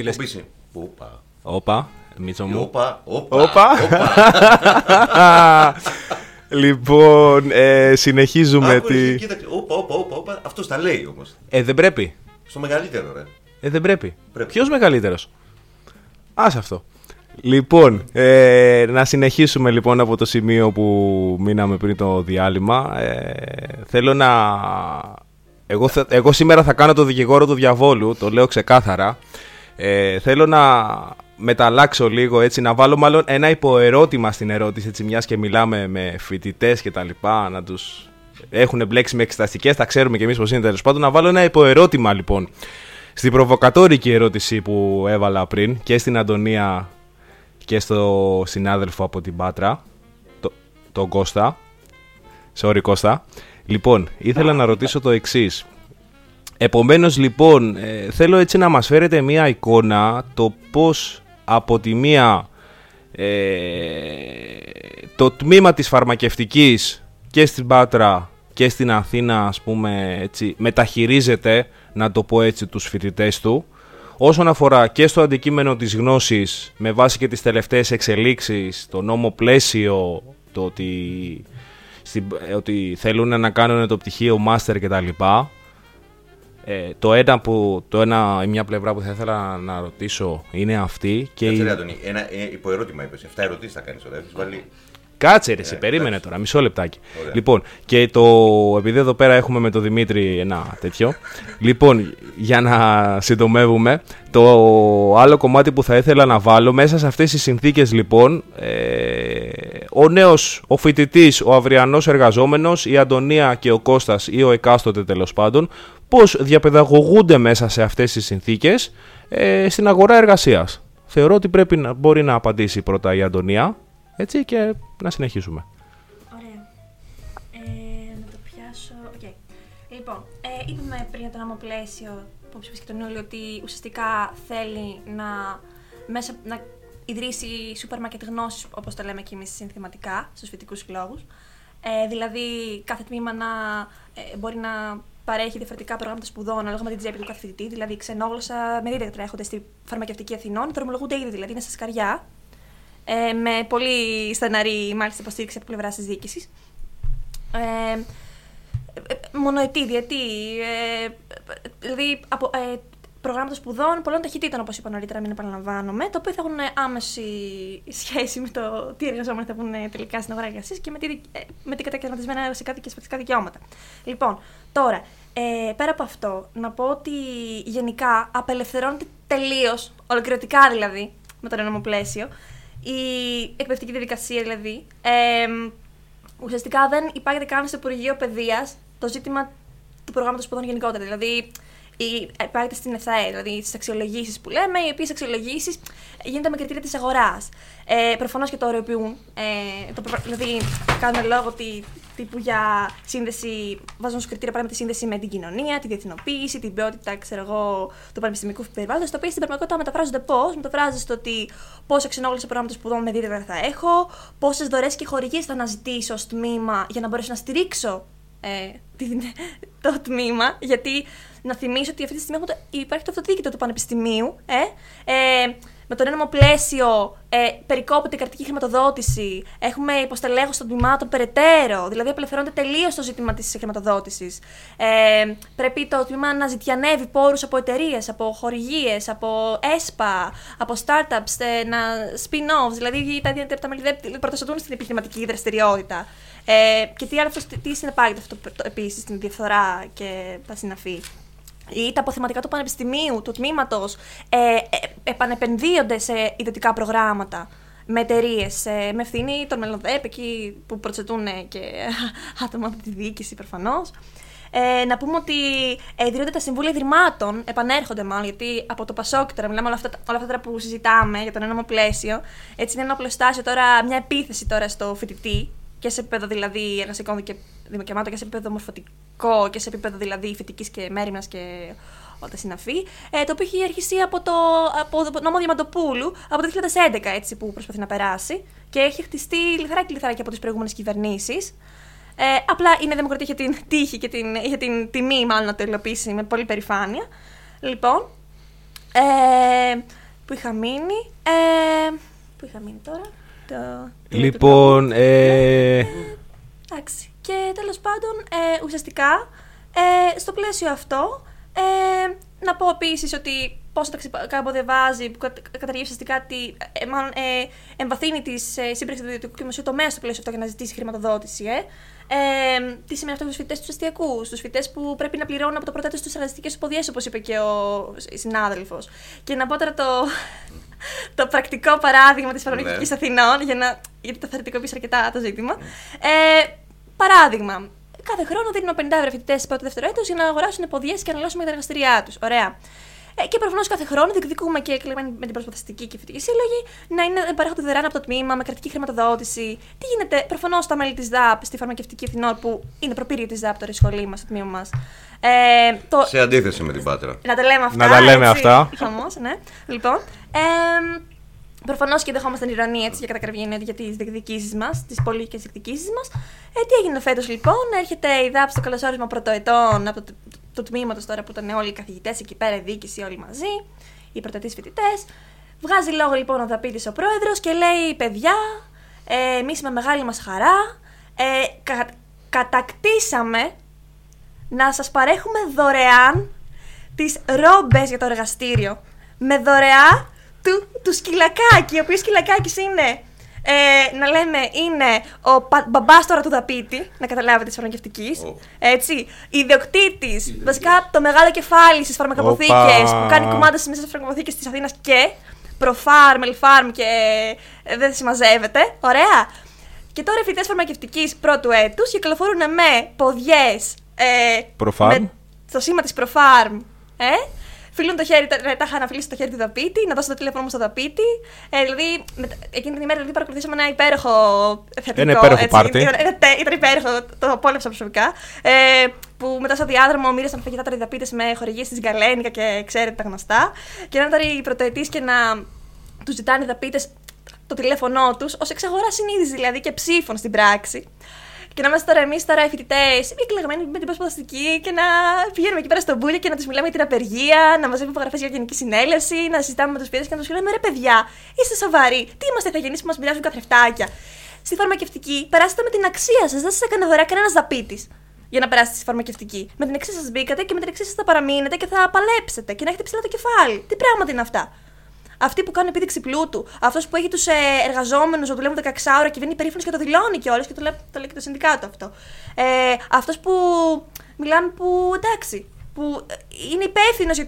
Όπα, Μίτσο μου. Όπα. Λοιπόν, συνεχίζουμε Κοίταξε, όπα. Αυτός τα λέει όμως. Δεν πρέπει. Στο μεγαλύτερο, ρε. Δεν πρέπει. Ποιος μεγαλύτερος? Ας αυτό. Λοιπόν, να συνεχίσουμε λοιπόν από το σημείο που μείναμε πριν το διάλειμμα. Θέλω να... Εγώ σήμερα θα κάνω το δικηγόρο του διαβόλου, το λέω ξεκάθαρα. Θέλω να μεταλλάξω λίγο, έτσι, να βάλω μάλλον ένα υποερώτημα στην ερώτηση, έτσι, μιας και μιλάμε με φοιτητές και τα λοιπά, να τους έχουν μπλέξει με εξεταστικές, τα ξέρουμε κι εμείς πως είναι, τέλος πάντων. Να βάλω ένα υποερώτημα λοιπόν στην προβοκατόρικη ερώτηση που έβαλα πριν και στην Αντωνία και στο συνάδελφο από την Πάτρα, τον Κώστα. Sorry Κώστα. Λοιπόν, ήθελα να ρωτήσω το εξής. Επομένως λοιπόν, θέλω έτσι να μας φέρετε μία εικόνα το πώς από τη μία το τμήμα της φαρμακευτικής και στην Πάτρα και στην Αθήνα, ας πούμε, έτσι, μεταχειρίζεται, να το πω έτσι, τους φοιτητές του, όσον αφορά και στο αντικείμενο της γνώσης με βάση και τις τελευταίες εξελίξεις, το νόμο πλαίσιο, το ότι θέλουν να κάνουν το πτυχίο μάστερ κτλ. Μια πλευρά που θα ήθελα να ρωτήσω είναι αυτή. Κάτσε, Αντώνη, ένα υποερώτημα είπες. 7 ερωτήσεις θα κάνεις τώρα. Έχεις βάλει... Κάτσε ρε, περίμενε τώρα, μισό λεπτάκι. Ωραία. Λοιπόν, και επειδή εδώ πέρα έχουμε με τον Δημήτρη ένα τέτοιο. Λοιπόν, για να συντομεύουμε, το άλλο κομμάτι που θα ήθελα να βάλω μέσα σε αυτές τις συνθήκες, λοιπόν, ο φοιτητής, ο αυριανός εργαζόμενος, η Αντωνία και ο Κώστας ή ο εκάστοτε τέλος πάντων, πώς διαπαιδαγωγούνται μέσα σε αυτές τις συνθήκες στην αγορά εργασίας. Θεωρώ ότι μπορεί να απαντήσει πρώτα η Αντωνία, έτσι, και να συνεχίσουμε. Ωραία. Να το πιάσω. Okay. Λοιπόν, είπαμε πριν για το νόμο πλαίσιο που ψήφισε και τον Ιούλιο ότι ουσιαστικά θέλει να ιδρύσει σούπερ μάρκετ γνώσης, όπως το λέμε και εμείς συνθηματικά, στους φοιτητικούς συλλόγους. Δηλαδή, κάθε τμήμα μπορεί να παρέχει διαφορετικά προγράμματα σπουδών ανάλογα με την τσέπη του καθηγητή. Δηλαδή, ξενόγλωσσα με δίδακτρα τρέχονται στη φαρμακευτική Αθηνών, δρομολογούνται ήδη δηλαδή, είναι στα σκαριά. Με πολύ στεναρή μάλιστα υποστήριξη από πλευρά της διοίκησης. Μονοετή, διετή, δηλαδή προγράμματα σπουδών πολλών ταχυτήτων, όπως είπα νωρίτερα, μην επαναλαμβάνομαι, το οποίο θα έχουν άμεση σχέση με το τι εργαζόμενοι θα βγουν τελικά στην αγορά εργασίας και με την κατακαιρματισμένα εργασιακά και ασφαλιστικά δικαιώματα. Λοιπόν, τώρα, πέρα από αυτό, να πω ότι γενικά απελευθερώνεται τελείως, ολοκληρωτικά δηλαδή, με το νόμο πλαίσιο, η εκπαιδευτική διαδικασία δηλαδή. Ουσιαστικά δεν υπάρχει καν στο Υπουργείο Παιδείας το ζήτημα του προγράμματος σπουδών γενικότερα. Δηλαδή, υπάρχει στην ΕΘΑΕ, δηλαδή στις αξιολογήσεις που λέμε, οι οποίες αξιολογήσεις γίνονται με κριτήρια της αγοράς. Προφανώς και το ωρεοποιούν. Δηλαδή, κάνουν λόγο τύπου για σύνδεση, βάζουν ως κριτήρια πράγματι τη σύνδεση με την κοινωνία, τη διεθνοποίηση, την ποιότητα, του πανεπιστημιακού περιβάλλοντος, τα οποία στην πραγματικότητα μεταφράζονται πώς? Μεταφράζονται στο ότι πόσα ξενόγλωσσα προγράμματα σπουδών με δίδακτρα θα έχω, πόσες δωρεές και χορηγίες θα αναζητήσω ως τμήμα για να μπορέσω να στηρίξω το τμήμα, γιατί να θυμίσω ότι αυτή τη στιγμή υπάρχει το αυτοδιοίκητο του Πανεπιστημίου. Με το νόμο πλαίσιο περικόπτεται η κρατική χρηματοδότηση. Έχουμε υποστελέχωση των τμήματων περαιτέρω. Δηλαδή, απελευθερώνεται τελείως το ζήτημα της χρηματοδότησης. Πρέπει το τμήμα να ζητιανεύει πόρους από εταιρείες, από χορηγίες, από ΕΣΠΑ, από startups, spin-offs. Δηλαδή, τα μέλη δεν πρωτοστατούν στην επιχειρηματική δραστηριότητα. Και τι συνεπάγεται αυτό επίσης, την διαφθορά και τα συναφή. Ή τα αποθεματικά του πανεπιστημίου, του τμήματος, επανεπενδύονται σε ιδιωτικά προγράμματα με εταιρείες, με ευθύνη των μελωδέπ, εκεί που προτσετούν και άτομα από τη διοίκηση προφανώς. Να πούμε ότι ιδρύονται τα συμβούλια ιδρυμάτων, επανέρχονται μάλλον, γιατί από το ΠΑΣΟΚ τώρα μιλάμε όλα αυτά που συζητάμε για το νόμο πλαίσιο. Έτσι είναι ένα οπλοστάσιο τώρα, μια επίθεση τώρα στο φοιτητή, και σε επίπεδο δηλαδή εργασιακών δικαιωμάτων και σε επίπεδο μορφωτικό και σε επίπεδο δηλαδή φοιτικής και μέριμνας και όλα τα συναφή, το οποίο έχει αρχίσει από το νόμο Διαμαντοπούλου από το 2011, έτσι, που προσπαθεί να περάσει και έχει χτιστεί λιθαράκι από τις προηγούμενες κυβερνήσεις. Απλά είναι δημοκρατία, είχε την τύχη και είχε την τιμή μάλλον να το υλοποιήσει με πολύ περηφάνεια. Λοιπόν, Που είχα μείνει. Πού είχα μείνει τώρα. Λοιπόν. Εντάξει. Και τέλος πάντων, ουσιαστικά, στο πλαίσιο αυτό, να πω επίσης ότι πόσο ταξικά αποδευάζει, που καταργεί ουσιαστικά εμβαθύνει τη σύμπραξη του ιδιωτικού και δημοσίου τομέα στο πλαίσιο αυτό για να ζητήσει χρηματοδότηση. Τι σημαίνει αυτό για τους φοιτητές τους αστιακούς, τους φοιτητές που πρέπει να πληρώνουν από το πρώτο έτος τους εργαστικές υποδιές, όπως είπε και ο συνάδελφος. Και να πω τώρα το πρακτικό παράδειγμα της Φαρμακευτικής Αθηνών, γιατί το θεωρητικοποιήσω αρκετά το ζήτημα. Παράδειγμα, κάθε χρόνο δίνουμε 50 φοιτητές πρώτο-δεύτερο έτος για να αγοράσουν υποδιές και να αναλώσουν με τα εργαστήριά τους. Ωραία. Και προφανώς κάθε χρόνο διεκδικούμε και εκλεγμένοι με την Προσπαθιστική και Φοιτητική Σύλλογη να παρέχονται δωρεάν από το τμήμα με κρατική χρηματοδότηση. Τι γίνεται, προφανώς τα μέλη της ΔΑΠ στη Φαρμακευτική Αθηνών, που είναι προπύργιο της ΔΑΠ τώρα η σχολή μας, το τμήμα μας. Σε αντίθεση με την Πάτρα. Να τα λέμε αυτά. Να τα λέμε αυτά. Χαμός, ναι. Λοιπόν. Προφανώς και δεχόμαστε την ηρωνία για κατακραυγή για τις διεκδικήσεις μας, τις πολιτικές διεκδικήσεις μας. Τι έγινε φέτος λοιπόν, έρχεται η ΔΑΠ στο καλωσόρισμα πρωτοετών από το τμήματος τώρα που ήταν όλοι οι καθηγητές εκεί πέρα, η διοίκηση όλοι μαζί, οι πρωτοετής φοιτητές. Βγάζει λόγο λοιπόν ο δαπίτης ο πρόεδρος και λέει: παιδιά, εμείς με μεγάλη μας χαρά κατακτήσαμε να σας παρέχουμε δωρεάν τις ρόμπες για το εργαστήριο. Με δωρεά του Σκυλακάκη, ο οποίος Σκυλακάκης είναι, να λέμε, είναι ο μπαμπάς τώρα του δαπίτη, να καταλάβετε, της φαρμακευτικής. Έτσι. Ιδιοκτήτης, βασικά το μεγάλο κεφάλι στις φαρμακοποθήκες, που κάνει κουμάντες μέσα στις φαρμακοποθήκες της Αθήνας και Προφάρμ, Ελφάρμ και δεν συμμαζεύεται. Ωραία. Και τώρα οι φοιτητές φαρμακευτικής πρώτου έτους κυκλοφορούν με ποδιές με το σήμα της Προφάρμ. Φιλούν το χέρι, τα είχα να φιλήσει το χέρι του δαπίτη, να δώσω το τηλέφωνο μου στο δαπίτη. Δηλαδή, εκείνη την ημέρα παρακολουθήσαμε ένα υπέροχο θεατρικό. Ένα υπέροχο πάρτι. Ήταν υπέροχο, το απόλαυσα προσωπικά. Που μετά στο διάδρομο μοίρασαν φαγητά τώρα οι δαπίτες με χορηγίες της Γκαλένικα και ξέρετε τα γνωστά. Και να ήταν οι πρωτοετής και να τους ζητάνε οι δαπίτες το τηλέφωνό τους, ως εξαγορά συνείδηση δηλαδή και ψήφων στην πράξη. Και να είμαστε τώρα εμείς οι φοιτητές, εκλεγμένοι με την Προσπαθιστική και να πηγαίνουμε εκεί πέρα στο μπούλια και να τους μιλάμε για την απεργία, να μαζεύουμε υπογραφές για γενική συνέλευση, να συζητάμε με τους φοιτητές και να τους λέμε: ρε παιδιά, είστε σοβαροί, τι είμαστε ηθαγενείς που μας μοιράζουν καθρεφτάκια. Στη φαρμακευτική περάσατε με την αξία σας, δεν σας έκανε δωρεά κανένας δαπίτης για να περάσετε στη φαρμακευτική. Με την αξία σας μπήκατε και με την αξία σας θα παραμείνετε και θα παλέψετε και να έχετε ψηλά το κεφάλι. Τι πράγματα είναι αυτά. Αυτοί που κάνουν επίδειξη πλούτου, αυτός που έχει τους εργαζόμενους να δουλεύουν 16 ώρα και βγαίνει περήφανος και το δηλώνει κιόλας και το λέει και το συνδικάτο αυτό. Αυτός που μιλάμε που εντάξει, που είναι υπεύθυνος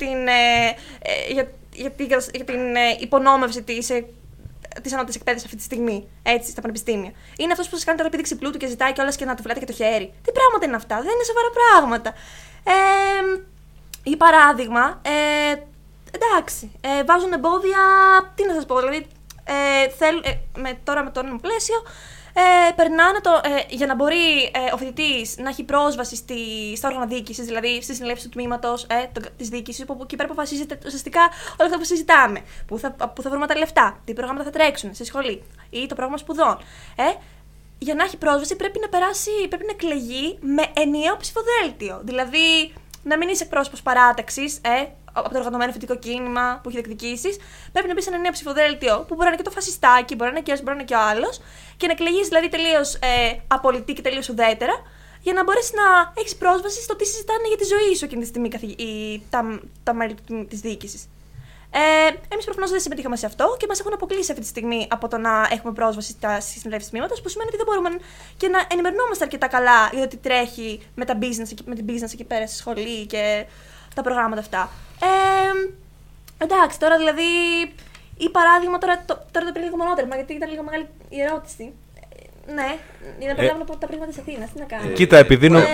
για την υπονόμευση της ανώτατης εκπαίδευσης αυτή τη στιγμή, έτσι, στα πανεπιστήμια. Είναι αυτός που σας κάνει τώρα επίδειξη πλούτου και ζητάει κιόλας και να του φυλάτε και το χέρι. Τι πράγματα είναι αυτά, δεν είναι σοβαρά πράγματα. Για παράδειγμα, εντάξει, βάζουν εμπόδια, τι να σας πω, δηλαδή τώρα με το νέο πλαίσιο περνάνε για να μπορεί ο φοιτητής να έχει πρόσβαση στα όργανα διοίκησης, δηλαδή στη συνελεύση του τμήματος της διοίκησης, που εκεί πέρα αποφασίζεται ουσιαστικά όλα αυτά που συζητάμε, που θα βρούμε τα λεφτά, τι προγράμματα θα τρέξουν στη σχολή ή το πρόγραμμα σπουδών. Για να έχει πρόσβαση πρέπει να εκλεγεί με ενιαίο ψηφοδέλτιο, δηλαδή να μην είσαι εκπρόσωπος παράταξης, από το οργανωμένο φοιτητικό κίνημα που έχει διεκδικήσεις, πρέπει να μπει σε ένα νέο ψηφοδέλτιο που μπορεί να είναι και το φασιστάκι, μπορεί να είναι και ένας, μπορεί να είναι και ο άλλος, και να εκλεγείς δηλαδή τελείως απολυτή και τελείως ουδέτερα, για να μπορέσεις να έχεις πρόσβαση στο τι συζητάνε για τη ζωή σου εκείνη τη στιγμή τα μέλη της διοίκησης. Εμείς προφανώς δεν συμμετείχαμε σε αυτό και μας έχουν αποκλείσει αυτή τη στιγμή από το να έχουμε πρόσβαση στις συνελεύσεις τμήματος, που σημαίνει ότι δεν μπορούμε και να ενημερωνόμαστε αρκετά καλά για το τι τρέχει με την business εκεί πέρα στη σχολή και τα προγράμματα αυτά. Εντάξει, τώρα δηλαδή, ή παράδειγμα, τώρα το πήρε λίγο μονότερμα, γιατί ήταν λίγο μεγάλη η ερώτηση. Ναι, για να περιλάβουν τα πράγματα της Αθήνας, τι να κάνω. Κοίτα, επειδή ναι,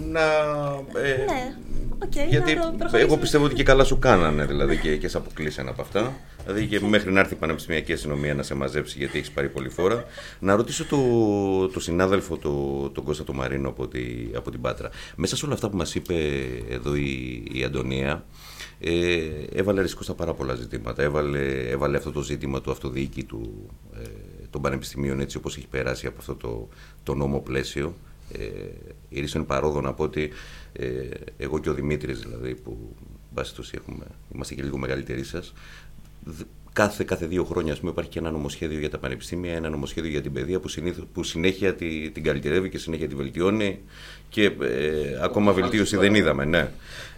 γιατί εγώ πιστεύω ότι και καλά σου κάνανε, δηλαδή, και σε αποκλείσανε από αυτά. Δηλαδή και μέχρι να έρθει η Πανεπιστημιακή Αστυνομία να σε μαζέψει, γιατί έχεις πάρει πολύ φόρα. Να ρωτήσω το συνάδελφο, τον Κώστα το Μαρίνο από την Πάτρα. Μέσα σε όλα αυτά που μας είπε εδώ η Αντωνία, έβαλε ρισκό στα πάρα πολλά ζητήματα. Έβαλε αυτό το ζήτημα του αυτοδιοίκητου των πανεπιστημίων, έτσι όπως έχει περάσει από αυτό το νόμο πλαίσιο. Ήρθε παρόδο να πω ότι εγώ και ο Δημήτρης, δηλαδή, που είμαστε και λίγο μεγαλύτεροι σας. Κάθε 2 χρόνια, ας πούμε, υπάρχει και ένα νομοσχέδιο για τα πανεπιστήμια, ένα νομοσχέδιο για την παιδεία που συνέχεια την καλυτερεύει και συνέχεια τη βελτιώνει και ακόμα βελτίωση δεν είδαμε, ναι.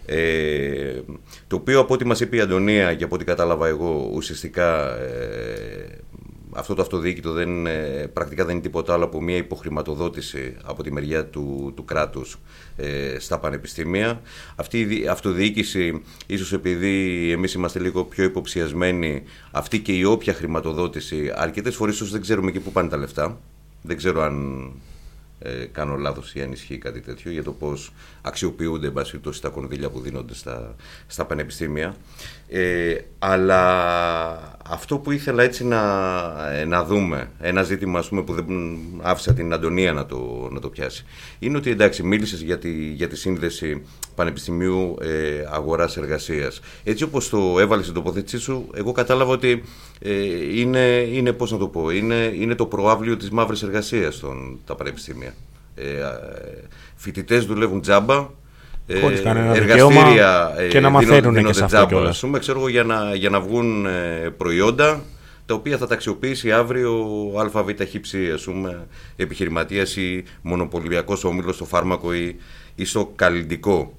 Το οποίο, από ό,τι μας είπε η Αντωνία και από ό,τι κατάλαβα εγώ, ουσιαστικά αυτό το αυτοδιοίκητο πρακτικά δεν είναι τίποτα άλλο από μια υποχρηματοδότηση από τη μεριά του κράτους στα πανεπιστήμια. Αυτή η αυτοδιοίκηση, ίσως επειδή εμείς είμαστε λίγο πιο υποψιασμένοι, αυτή και η όποια χρηματοδότηση, αρκετές φορές ίσως δεν ξέρουμε και πού πάνε τα λεφτά. Δεν ξέρω αν κάνω λάθος ή αν ισχύει κάτι τέτοιο για το πώς αξιοποιούνται εν πάση περιπτώσει τα κονδύλια που δίνονται στα πανεπιστήμια. Αλλά αυτό που ήθελα έτσι να δούμε, ένα ζήτημα, ας πούμε, που δεν άφησα την Αντωνία να το πιάσει, είναι ότι, εντάξει, μίλησες για τη σύνδεση πανεπιστημίου αγοράς εργασίας. Έτσι όπως το έβαλες στην τοποθέτησή σου, εγώ κατάλαβα ότι είναι, πώς να το πω, είναι το προαύλιο της μαύρης εργασίας τα πανεπιστήμια. Φοιτητές δουλεύουν τζάμπα, εργαστήρια και να μαθαίνουν και σε αυτό τζάμπα, ας πούμε, ξέρω, για να βγουν προϊόντα τα οποία θα τα αξιοποιήσει αύριο ο ΑΒΧ, ας πούμε, επιχειρηματίας ή μονοπωλιακός όμιλος στο φάρμακο ή στο καλλυντικό.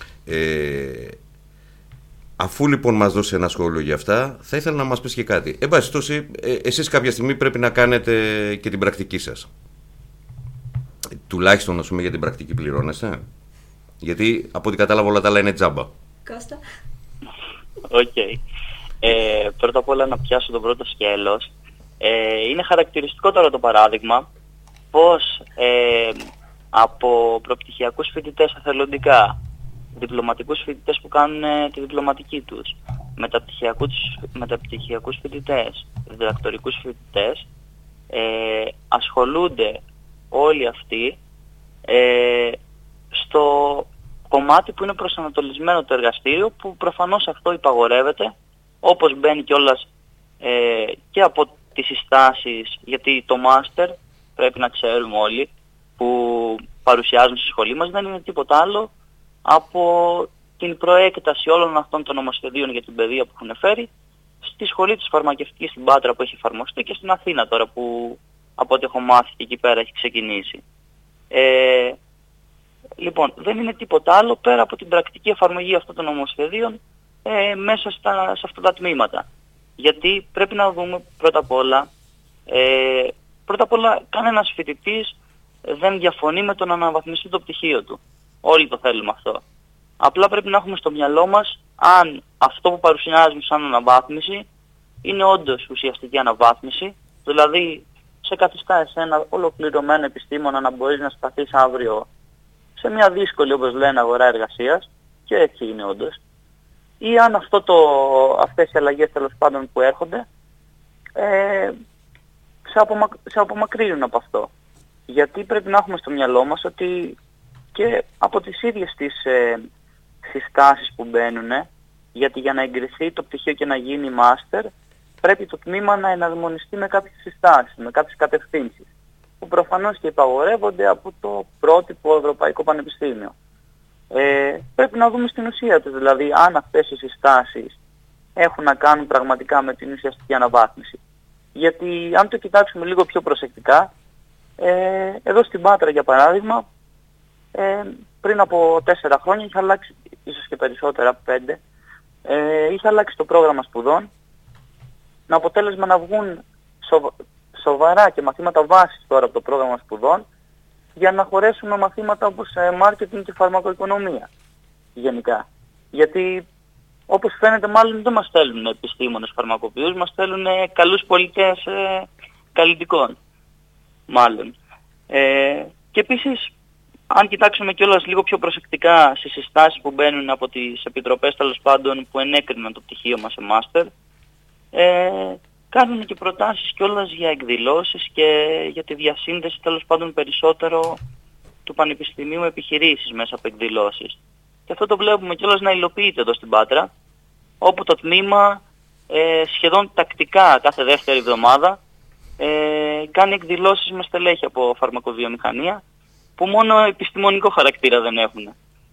Αφού λοιπόν μας δώσει ένα σχόλιο για αυτά, θα ήθελα να μας πεις και κάτι. Εν πάση περιπτώσει, εσείς κάποια στιγμή πρέπει να κάνετε και την πρακτική σας. Τουλάχιστον, ας πούμε, για την πρακτική πληρώνεστε. Γιατί από ό,τι κατάλαβα όλα τα άλλα είναι τζάμπα. Κώστα. Οκ. Πρώτα απ' όλα να πιάσω το πρώτο σκέλος. Είναι χαρακτηριστικό τώρα το παράδειγμα πως από προπτυχιακούς φοιτητές εθελοντικά, διπλωματικούς φοιτητές που κάνουν τη διπλωματική τους, μεταπτυχιακούς φοιτητές, διδακτορικούς φοιτητές, ασχολούνται όλοι αυτοί στο κομμάτι που είναι προσανατολισμένο το εργαστήριο, που προφανώς αυτό υπαγορεύεται, όπως μπαίνει κιόλας και από τις συστάσεις, γιατί το μάστερ, πρέπει να ξέρουμε όλοι, που παρουσιάζουν στη σχολή μας, δεν είναι τίποτα άλλο από την προέκταση όλων αυτών των νομοσχεδίων για την παιδεία που έχουν φέρει στη σχολή της φαρμακευτικής στην Πάτρα που έχει εφαρμοστεί και στην Αθήνα τώρα που, από ό,τι έχω μάθει, και εκεί πέρα έχει ξεκινήσει. Λοιπόν, δεν είναι τίποτα άλλο πέρα από την πρακτική εφαρμογή αυτών των νομοσχεδίων μέσα σε αυτά τα τμήματα. Γιατί πρέπει να δούμε πρώτα απ' όλα κανένας φοιτητής δεν διαφωνεί με το να αναβαθμιστεί το πτυχίο του. Όλοι το θέλουμε αυτό. Απλά πρέπει να έχουμε στο μυαλό μας αν αυτό που παρουσιάζουμε σαν αναβάθμιση είναι όντως ουσιαστική αναβάθμιση, δηλαδή σε καθιστά εσένα ολοκληρωμένο επιστήμονα να μπορείς να σταθείς αύριο σε μια δύσκολη, όπως λένε, αγορά εργασίας, και έτσι είναι όντως, ή αν αυτές οι αλλαγές, τέλος πάντων, που έρχονται σε απομακρύνουν από αυτό. Γιατί πρέπει να έχουμε στο μυαλό μας ότι και από τις ίδιες τις συστάσεις που μπαίνουν, γιατί για να εγκριθεί το πτυχίο και να γίνει μάστερ, πρέπει το τμήμα να εναρμονιστεί με κάποιες συστάσεις, με κάποιες κατευθύνσεις, που προφανώς και υπαγορεύονται από το πρότυπο Ευρωπαϊκό Πανεπιστήμιο. Πρέπει να δούμε στην ουσία του, δηλαδή αν αυτές οι συστάσεις έχουν να κάνουν πραγματικά με την ουσιαστική αναβάθμιση. Γιατί αν το κοιτάξουμε λίγο πιο προσεκτικά, εδώ στην Πάτρα για παράδειγμα, πριν από 4 χρόνια είχε αλλάξει, ίσως και περισσότερα, 5, είχε αλλάξει το πρόγραμμα σπουδών, με αποτέλεσμα να βγουν σοβαρά και μαθήματα βάσης τώρα από το πρόγραμμα σπουδών, για να χωρέσουμε μαθήματα όπως marketing και φαρμακοοικονομία γενικά. Γιατί όπως φαίνεται μάλλον δεν μας στέλνουν επιστήμονες φαρμακοποιούς, μας στέλνουν καλούς πολιτές καλλιτικών μάλλον. Και επίσης, αν κοιτάξουμε κιόλας λίγο πιο προσεκτικά στις συστάσεις που μπαίνουν από τις επιτροπές, τέλος πάντων, που ενέκριναν το πτυχίο μας σε μάστερ, κάνουν και προτάσεις κιόλας για εκδηλώσεις και για τη διασύνδεση, τέλος πάντων, περισσότερο του πανεπιστημίου επιχειρήσεις μέσα από εκδηλώσεις. Και αυτό το βλέπουμε κιόλας να υλοποιείται εδώ στην Πάτρα, όπου το τμήμα σχεδόν τακτικά κάθε δεύτερη εβδομάδα κάνει εκδηλώσεις με στελέχη από φαρμακοβιομηχανία, που μόνο επιστημονικό χαρακτήρα δεν έχουν.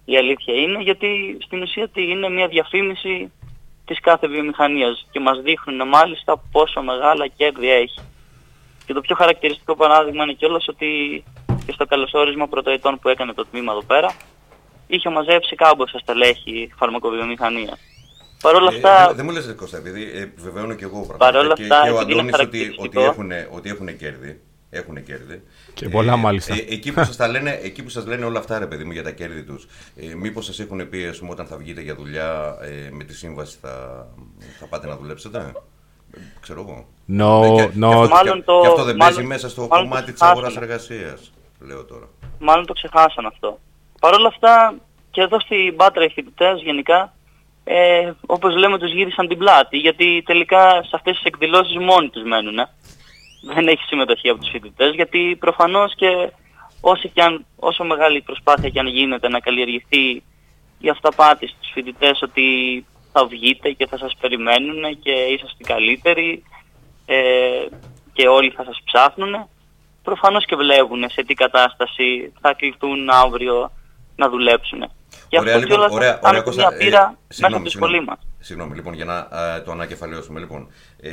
Η αλήθεια είναι, γιατί στην ουσία είναι μια διαφήμιση της κάθε βιομηχανίας και μας δείχνουν μάλιστα πόσο μεγάλα κέρδη έχει. Και το πιο χαρακτηριστικό παράδειγμα είναι κιόλας ότι και στο καλωσόρισμα πρωτοετών που έκανε το τμήμα εδώ πέρα είχε μαζέψει κάμποσα στελέχη φαρμακοβιομηχανίας. Παρ' όλα αυτά. Δεν μου λες, Κώστα, επειδή επιβεβαιώνω και εγώ πράγματα. Και ο Αντώνης ότι έχουν κέρδη. Έχουν κέρδη. Και πολλά μάλιστα. Εκεί που σας λένε όλα αυτά, ρε παιδί μου, για τα κέρδη τους, μήπως σας έχουν πει, ας πούμε, όταν θα βγείτε για δουλειά με τη σύμβαση θα πάτε να δουλέψετε? Ξέρω εγώ. Και αυτό δεν παίζει μέσα στο κομμάτι της αγοράς εργασίας, λέω τώρα. Μάλλον το ξεχάσαν αυτό. Παρ' όλα αυτά, και εδώ στην Πάτρα οι φοιτητές γενικά, όπως λέμε, τους γύρισαν την πλάτη, γιατί τελικά σε αυτές τις εκδηλώσεις μόνοι τους μένουν. Δεν έχει συμμετοχή από τους φοιτητές, γιατί προφανώς και όσο μεγάλη προσπάθεια και αν γίνεται να καλλιεργηθεί η αυταπάτη στους φοιτητές ότι θα βγείτε και θα σας περιμένουν και είσαστε καλύτεροι και όλοι θα σας ψάχνουν, προφανώς και βλέπουν σε τι κατάσταση θα κληθούν αύριο να δουλέψουν. Και ωραία, αυτό λοιπόν, κιόλας κάνει μια πείρα μέσα από τη σχολή μας. Συγγνώμη, λοιπόν, για να το ανακεφαλαιώσουμε. Λοιπόν,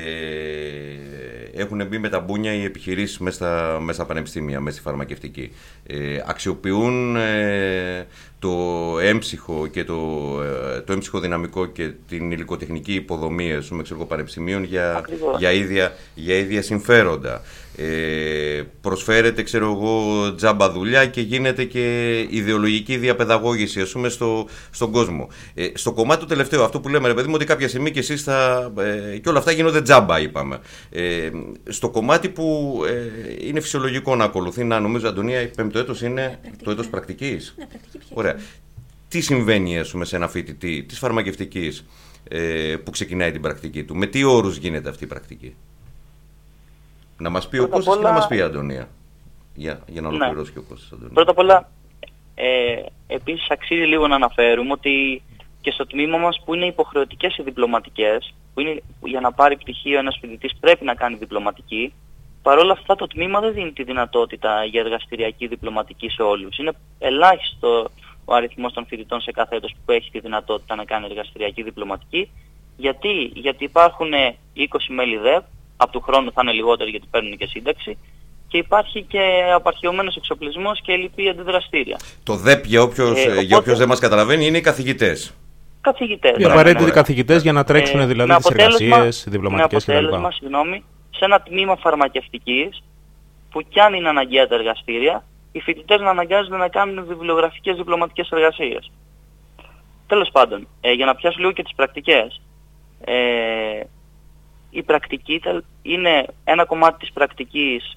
έχουν μπει με τα μπούνια οι επιχειρήσεις μέσα στα πανεπιστήμια, μέσα στη φαρμακευτική. Αξιοποιούν το έμψυχο και το έμψυχο δυναμικό και την υλικοτεχνική υποδομή πανεπιστημίων για ίδια συμφέροντα. Προσφέρεται, ξέρω εγώ, τζάμπα δουλειά και γίνεται και ιδεολογική διαπαιδαγώγηση, ας πούμε, στον κόσμο. Στο κομμάτι του τελευταίου, αυτό που λέμε, ρε παιδί μου, ότι κάποια στιγμή και εσείς και όλα αυτά γίνονται τζάμπα, είπαμε. Στο κομμάτι που είναι φυσιολογικό να ακολουθεί, νομίζω, Αντωνία, η πέμπτο έτος είναι το έτος πρακτικής. Ναι, πρακτική πια. Ωραία. Τι συμβαίνει, ας πούμε, σε ένα φοιτητή της φαρμακευτικής που ξεκινάει την πρακτική του? Με τι όρους γίνεται αυτή η πρακτική? Να μας πει ο Κώστας και να μας πει η Αντωνία. Για να ολοκληρώσει και ο Κώστας, Αντωνία. Πρώτα απ' όλα, επίσης αξίζει λίγο να αναφέρουμε ότι και στο τμήμα μας που είναι υποχρεωτικές οι διπλωματικές, που είναι για να πάρει πτυχίο ένας φοιτητής πρέπει να κάνει διπλωματική, παρόλα αυτά το τμήμα δεν δίνει τη δυνατότητα για εργαστηριακή διπλωματική σε όλους. Είναι ελάχιστο ο αριθμός των φοιτητών σε κάθε έτος που έχει τη δυνατότητα να κάνει εργαστηριακή διπλωματική. Γιατί υπάρχουν 20 μέλη ΔΕΠ, από του χρόνου θα είναι λιγότεροι γιατί παίρνουν και σύνταξη, και υπάρχει και απαρχαιωμένος εξοπλισμός και ελλειπή αντιδραστήρια. Το ΔΕΠ, για όποιος δεν μας καταλαβαίνει, είναι οι καθηγητές. Οι απαραίτητοι καθηγητές για να τρέξουν δηλαδή τις εργασίες διπλωματικές κτλ. Με αποτέλεσμα, σε ένα τμήμα φαρμακευτικής, που κι αν είναι αναγκαία τα εργαστήρια, οι φοιτητές να αναγκάζονται να κάνουν βιβλιογραφικές διπλωματικές εργασίες. Τέλος πάντων, για να πιάσω λίγο και τις πρακτικές. Η πρακτική είναι ένα κομμάτι της πρακτικής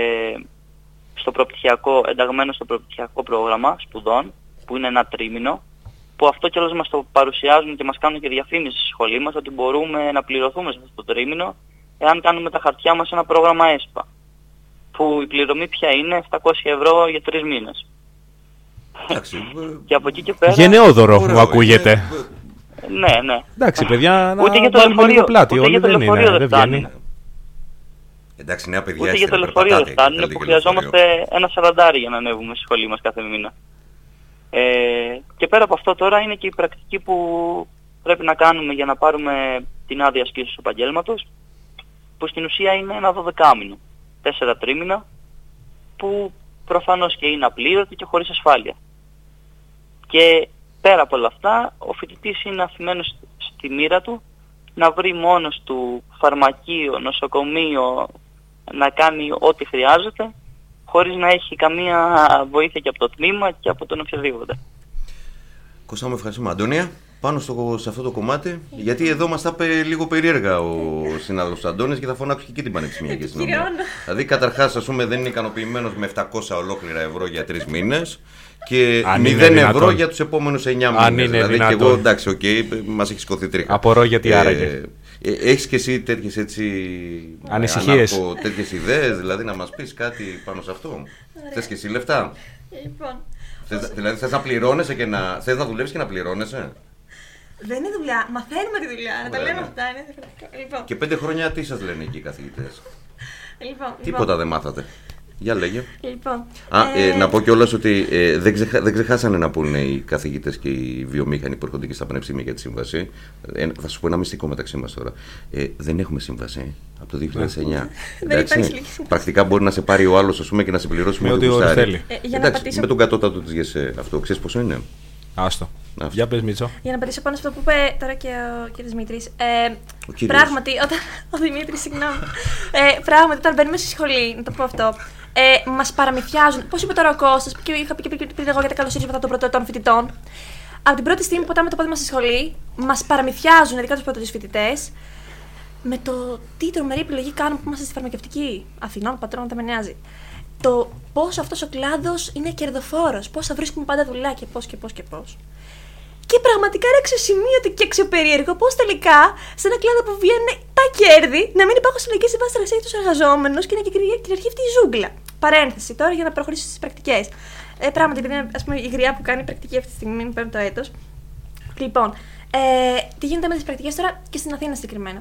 ενταγμένο στο προπτυχιακό πρόγραμμα σπουδών, που είναι ένα τρίμηνο, που αυτό κιόλας μας το παρουσιάζουν και μας κάνουν και διαφήμιση στη σχολή μας, ότι μπορούμε να πληρωθούμε σε αυτό το τρίμηνο εάν κάνουμε τα χαρτιά μας σε ένα πρόγραμμα ΕΣΠΑ, που η πληρωμή πια είναι 700 ευρώ για 3 μήνες. Και από εκεί και πέρα... Γενναιόδωρο μου ακούγεται. Ναι. Εντάξει, παιδιά, να ούτε για το βάλουμε λίγο πλάτη. Ούτε για το λεωφορείο δεν βγαίνει. Εντάξει, νέα παιδιά, ούτε για το λεωφορείο δεν φτάνουν, που χρειαζόμαστε ένα 40 για να ανέβουμε στη σχολή μας κάθε μήνα. Και πέρα από αυτό τώρα είναι και η πρακτική που πρέπει να κάνουμε για να πάρουμε την άδεια ασκήσεως του επαγγέλματος, που στην ουσία είναι ένα 12μήνο, 4 τρίμηνα, που προφανώς και είναι απλήρωτη και χωρίς ασφάλεια. Και πέρα από όλα αυτά, ο φοιτητής είναι αφημένος στη μοίρα του να βρει μόνος του φαρμακείο, νοσοκομείο, να κάνει ό,τι χρειάζεται, χωρίς να έχει καμία βοήθεια και από το τμήμα και από τον οποιοδήποτε. Κώστα, μου ευχαριστούμε. Αντωνία, πάνω σε αυτό το κομμάτι, γιατί εδώ μας τα είπε λίγο περίεργα ο συνάδελφος Αντώνης και θα φωνάξω και εκεί την πανεπιστημιακή αστυνομία. Δηλαδή, καταρχάς, ας πούμε, δεν είναι ικανοποιημένος με 700 ολόκληρα ευρώ για 3 μήνες και 0 ευρώ για τους επόμενους 9 μήνες. Δηλαδή, και εγώ, εντάξει, μας έχει σηκωθεί τρίχα. Απορώ γιατί άραγε. Έχεις και εσύ τέτοιες ανησυχίες, τέτοιες ιδέες, δηλαδή να μας πεις κάτι πάνω σε αυτό? Θες και εσύ λεφτά? Λοιπόν, δηλαδή θες να πληρώνεσαι και θες να δουλεύεις και να πληρώνεσαι? Δεν είναι δουλειά, μαθαίνουμε τη δουλειά, να τα λέμε αυτά, είναι διαφορετικό. Λοιπόν. Και 5 χρόνια τι σας λένε εκεί οι καθηγητές? Λοιπόν, τίποτα δεν μάθατε? Για λέγε. Λοιπόν, να πω κιόλας ότι δεν ξεχάσανε να πούνε οι καθηγητές και οι βιομήχανοι που έρχονται και στα πανεπιστήμια για τη σύμβαση. Θα σου πω ένα μυστικό μεταξύ μας τώρα. Δεν έχουμε σύμβαση από το 2009. Εντάξει. Πρακτικά μπορεί να σε πάρει ο άλλος, ας πούμε, και να σε πληρώσει με ό,τι θέλει. Με τον κατώτατο της ΓΕΣΕ. Αυτό ξέρεις πόσο είναι? Άστο. Για πες, Μίτσο. Για να πατήσω πάνω σε αυτό που είπε τώρα και ο κ. Δημήτρης. Πράγματι, ο Δημήτρης, συγγνώμη. Πράγματι, όταν μπαίνουμε στη σχολή, να το πω αυτό, μας παραμυθιάζουν. Πώς είπε τώρα ο Κώστας, και είχα πει και πριν εγώ για τα καλοσύρισματα των πρωτοετών φοιτητών. Από την πρώτη στιγμή που πατάμε το πόδι μας στη σχολή, μας παραμυθιάζουν, ειδικά τους πρωτοετούς φοιτητές, με το τι τρομερή επιλογή κάνουμε που είμαστε στη φαρμακευτική. Αθηνών, πατρών, δεν με νοιάζει. Το πώς αυτός ο κλάδος είναι κερδοφόρος, πώς θα βρίσκουμε πάντα δουλειά και πώς. Και πραγματικά είναι αξιοσημείωτο και αξιοπερίεργο πώς τελικά σε ένα κλάδο που βγαίνουν τα κέρδη να μην υπάρχουν συλλογικές συμβάσεις εργασίας για τους εργαζόμενους και να κυριαρχεί αυτή η ζούγκλα. Παρένθεση τώρα για να προχωρήσω στις πρακτικές. Πράγματι, επειδή είναι, ας πούμε, η γριά που κάνει πρακτική αυτή τη στιγμή, είναι πέμπτο έτος. Λοιπόν, τι γίνεται με τις πρακτικές τώρα και στην Αθήνα συγκεκριμένα.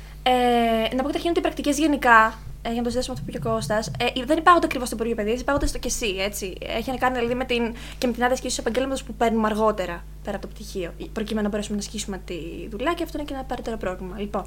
Να πω καταρχήν ότι οι πρακτικές γενικά, για να το συνδέσουμε αυτό που είπε και ο Κώστας, δεν υπάγονται ακριβώς στο Υπουργείο Παιδείας, υπάγονται στο ΚΕΣΥ. Έχει να κάνει δηλαδή με την άδεια ασκήσεως επαγγέλματος που παίρνουμε αργότερα πέρα από το πτυχίο, προκειμένου να μπορέσουμε να ασκήσουμε τη δουλειά και αυτό είναι και ένα περαιτέρω πρόβλημα. Λοιπόν,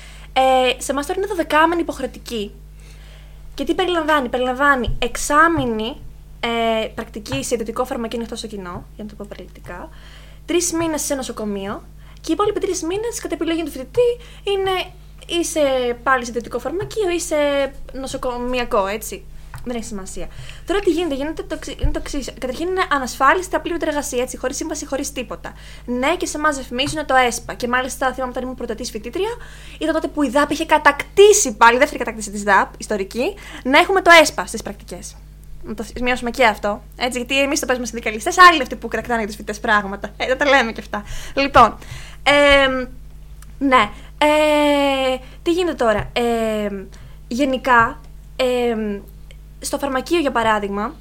σε εμάς τώρα είναι 12μηνη υποχρεωτική. Και τι περιλαμβάνει? Περιλαμβάνει εξάμηνη πρακτική σε ιδιωτικό φαρμακείο ανοιχτό στο κοινό, για να το πω περιληπτικά, 3 μήνες σε νοσοκομείο και οι υπόλοιποι 3 μήνες κατά επιλογή του φοιτητή είναι είσαι πάλι σε ιδιωτικό φαρμακείο ή σε νοσοκομιακό, έτσι. Δεν έχει σημασία. Τώρα τι γίνεται? Είναι το εξής. Καταρχήν είναι ανασφάλιστη απλήρωτη εργασία, έτσι, χωρίς σύμβαση, χωρίς τίποτα. Ναι, και σε εμάς ρυθμίζουν το ΕΣΠΑ. Και μάλιστα θυμάμαι όταν ήμουν πρωτοετής φοιτήτρια, ήταν τότε που η ΔΑΠ είχε κατακτήσει πάλι, δεύτερη κατάκτηση της ΔΑΠ, ιστορική, να έχουμε το ΕΣΠΑ στις πρακτικές. Να το σημειώσουμε και αυτό. Έτσι, γιατί εμείς το παίζουμε συνδικαλιστές, άλλοι είναι αυτοί που κατακτάνε για τους φοιτητές πράγματα. Δεν τα λέμε και αυτά. Λοιπόν. Ναι. Τι γίνεται τώρα? Γενικά, στο φαρμακείο για παράδειγμα,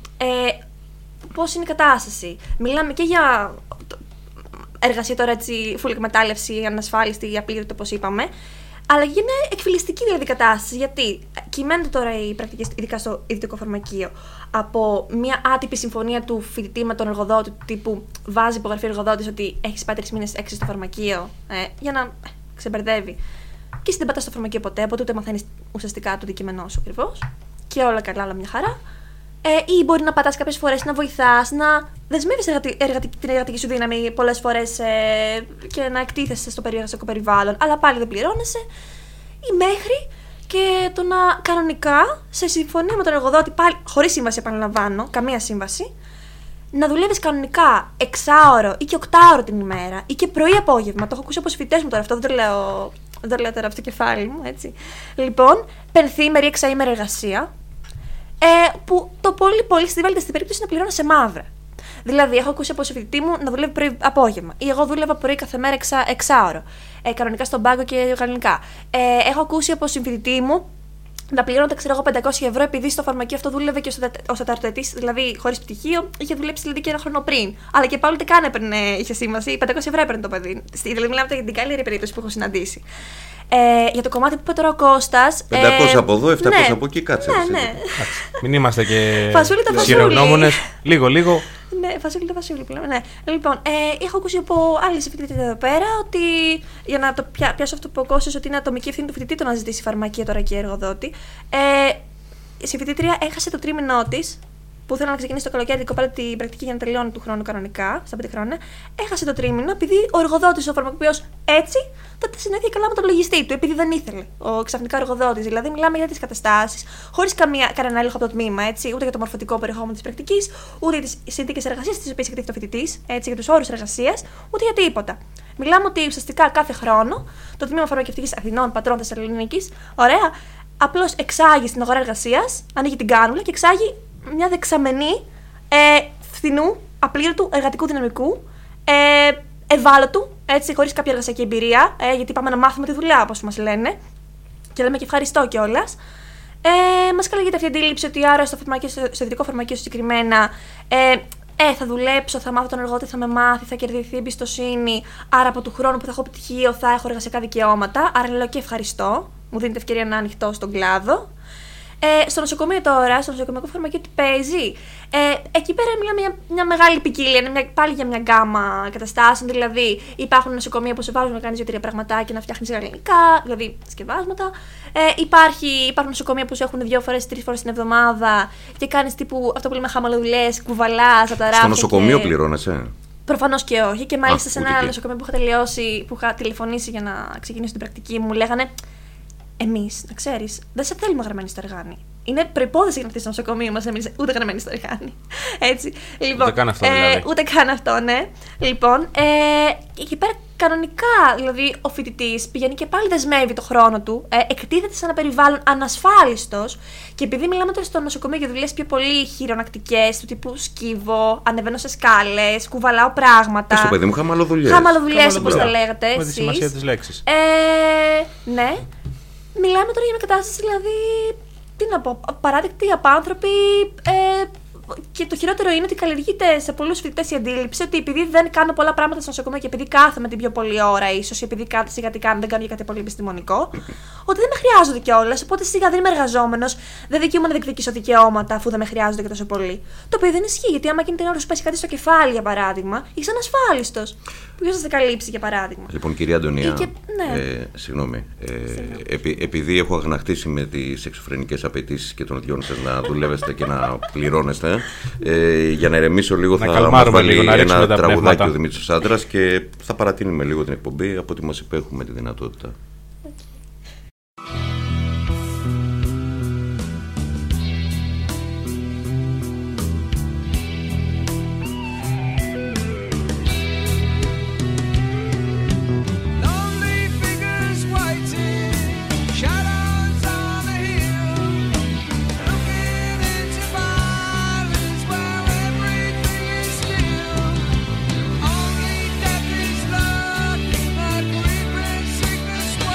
πώς είναι η κατάσταση? Μιλάμε και για εργασία τώρα, έτσι, full εκμετάλλευση, ανασφάλιστη, απλήρωτη όπως είπαμε, αλλά και είναι εκφυλιστική δηλαδή κατάσταση. Γιατί κυμαίνονται τώρα οι πρακτικές, ειδικά στο ιδιωτικό φαρμακείο, από μια άτυπη συμφωνία του φοιτητή με τον εργοδότη, του τύπου βάζει υπογραφή εργοδότης ότι έχεις πάει 3 μήνες 6 στο φαρμακείο, για να ξεμπερδεύει. Και δεν πατάς στο φαρμακείο ποτέ, οπότε ούτε μαθαίνεις ουσιαστικά το αντικείμενό σου ακριβώς. Και όλα καλά, όλα μια χαρά. Ή μπορεί να πατάς κάποιες φορές, να βοηθάς, να δεσμεύεις την εργατική σου δύναμη πολλές φορές και να εκτίθεσαι στο περιεργασιακό περιβάλλον, αλλά πάλι δεν πληρώνεσαι. Ή μέχρι και το να κανονικά, σε συμφωνία με τον εργοδότη, πάλι χωρίς σύμβαση, επαναλαμβάνω, καμία σύμβαση, να δουλεύεις κανονικά 6ωρο ή και 8ωρο την ημέρα ή και πρωί-απόγευμα. Το έχω ακούσει από τους φοιτητές μου τώρα αυτό, δεν το λέω τώρα από το κεφάλι μου, έτσι. Λοιπόν, πενθήμερη, εξαήμερη εργασία, που το πολύ στη βέλτιστη περίπτωση να πληρώνω σε μαύρα. Δηλαδή, έχω ακούσει από φοιτητή μου να δουλεύει πρωί-απόγευμα ή εγώ δούλευα πρωί κάθε μέρα 6ωρο. Κανονικά στον πάγκο και κανονικά. Έχω ακούσει από συμφοιτητή μου να πληρώνονται, ξέρω εγώ, 500 € επειδή στο φαρμακείο αυτό δούλευε και ο τεταρτοετής, δηλαδή χωρίς πτυχίο, είχε δουλέψει δηλαδή και ένα χρόνο πριν. Αλλά και πάλι ούτε καν είχε σύμβαση, 500 € έπαιρνε το παιδί. Δηλαδή, μιλάμε για την καλύτερη περίπτωση που έχω συναντήσει. Για το κομμάτι που είπε τώρα ο Κώστας. 500 από εδώ, 700 από εκεί, κάτσε. Ναι. Μην είμαστε και χειρονόμονες. Λίγο. Ναι, φασούλη το φασούλη πλέον. Ναι. Λοιπόν, έχω ακούσει από άλλες φοιτητές εδώ πέρα ότι. Για να το πιάσω αυτό που ακούσες, ότι είναι ατομική ευθύνη του φοιτητή το να ζητήσει φαρμακεία τώρα και εργοδότη. Η φοιτήτρια έχασε το τρίμηνό της, που θέλω να ξεκινήσει το καλοκαίρι, κοπέλα την πρακτική για να τελειώνει του χρόνου κανονικά, στα 5 χρόνια. Έχασε το τρίμηνο επειδή ο εργοδότης, ο φαρμακοποιός, έτσι δεν τα συνέδεια καλά με τον λογιστή του, επειδή δεν ήθελε. Ο ξαφνικά εργοδότης. Δηλαδή, μιλάμε για τις καταστάσεις, χωρίς κανένα έλεγχο από το τμήμα, έτσι, ούτε για το μορφωτικό περιεχόμενο της πρακτικής, ούτε για τις συνθήκες εργασίας τις οποίες εκτίθεται ο φοιτητής, έτσι, για τους όρους εργασίας, ούτε για τίποτα. Μιλάμε ότι ουσιαστικά κάθε χρόνο το τμήμα φαρμακευτικής Αθηνών, Πατρών, Θεσσαλονίκης, ωραία, απλώς εξάγει στην αγορά εργασίας, ανοίγει την κάνουλα και εξάγει μια δεξαμενή φθηνού, απλήρωτου εργατικού δυναμικού, ευάλωτου, έτσι, χωρίς κάποια εργασιακή εμπειρία, γιατί πάμε να μάθουμε τη δουλειά, όπως μας λένε, και λέμε και ευχαριστώ κιόλας. Μας καλύπτει αυτή η αντίληψη ότι άρα στο ιδιωτικό φαρμακείο συγκεκριμένα θα δουλέψω, θα μάθω τον εργοδότη, θα με μάθει, θα κερδιθεί εμπιστοσύνη, άρα από του χρόνου που θα έχω πτυχίο θα έχω εργασιακά δικαιώματα, άρα λέω και ευχαριστώ, μου δίνετε ευκαιρία να ανοιχτώ στον κλάδο. Στο νοσοκομείο τώρα, στο νοσοκομιακό φαρμακείο, τι παίζει. Εκεί πέρα μιλάμε για μια μεγάλη ποικιλία, πάλι για μια γκάμα καταστάσεων. Δηλαδή, υπάρχουν νοσοκομεία που σε βάζουν να κάνει 2-3 πραγματάκια, να φτιάχνει γαλλικά, δηλαδή σκευάσματα. Υπάρχουν νοσοκομεία που σε έχουν 2 φορές, 3 φορές την εβδομάδα και κάνει τύπου αυτό που λέμε χαμαλοδουλειές, κουβαλά από τα ράφια. Στο νοσοκομείο πληρώνεσαι. Προφανώς και όχι. Και μάλιστα σε ένα νοσοκομείο που είχα τελειώσει, που είχα τηλεφωνήσει για να ξεκινήσω την πρακτική μου, λέγανε. Εμείς, να ξέρεις, δεν σε θέλουμε γραμμένη στο εργάνι. Είναι προϋπόθεση για να έρθεις στο νοσοκομείο μας, εμείς ούτε γραμμένη στο εργάνι. Έτσι. Λοιπόν, ούτε καν αυτό, δηλαδή. Ούτε καν αυτό, ναι. Λοιπόν, εκεί πέρα κανονικά, δηλαδή, ο φοιτητής πηγαίνει και πάλι δεσμεύει το χρόνο του, εκτίθεται σε ένα περιβάλλον ανασφάλιστος και επειδή μιλάμε τώρα στο νοσοκομείο για δουλειές πιο πολύ χειρονακτικές, του τύπου σκύβω, ανεβαίνω σε σκάλες, κουβαλάω πράγματα. Στο παιδί μου, χαμαλοδουλειές. Χαμαλοδουλειές, όπως τα λέγατε εσείς. Με τη σημασία της λέξης. Ναι. Μιλάμε τώρα για μια κατάσταση, δηλαδή, τι να πω, παράδεκτοι, απάνθρωποι, και το χειρότερο είναι ότι καλλιεργείται σε πολλούς φοιτητές η αντίληψη ότι επειδή δεν κάνω πολλά πράγματα στο νοσοκομείο και επειδή κάθομαι την πιο πολλή ώρα, ίσως, ή επειδή σιγά τι κάνω, δεν κάνω για κάτι πολύ επιστημονικό, ότι δεν με χρειάζονται κιόλας. Οπότε σιγά δεν είμαι εργαζόμενος, δεν δικαιούμαι να διεκδικήσω δικαιώματα αφού δεν με χρειάζονται και τόσο πολύ. Το οποίο δεν ισχύει, γιατί άμα εκείνη την ώρα σου πέσει κάτι στο κεφάλι, για παράδειγμα, είσαι ανασφάλιστος. Ποιος θα σε καλύψει, για παράδειγμα. Λοιπόν, κυρία Αντωνία, ναι. συγγνώμη. Επειδή έχω αγανακτήσει με τις εξωφρενικές απαιτήσεις και των δυο σας να δουλεύεστε και να πληρώνεστε, για να ερεμήσω λίγο θα μας βάλει ένα τραγουδάκι ο Δημήτρης Άντρας και θα παρατείνουμε λίγο την εκπομπή από ό,τι μας είπε, έχουμε τη δυνατότητα. Sickness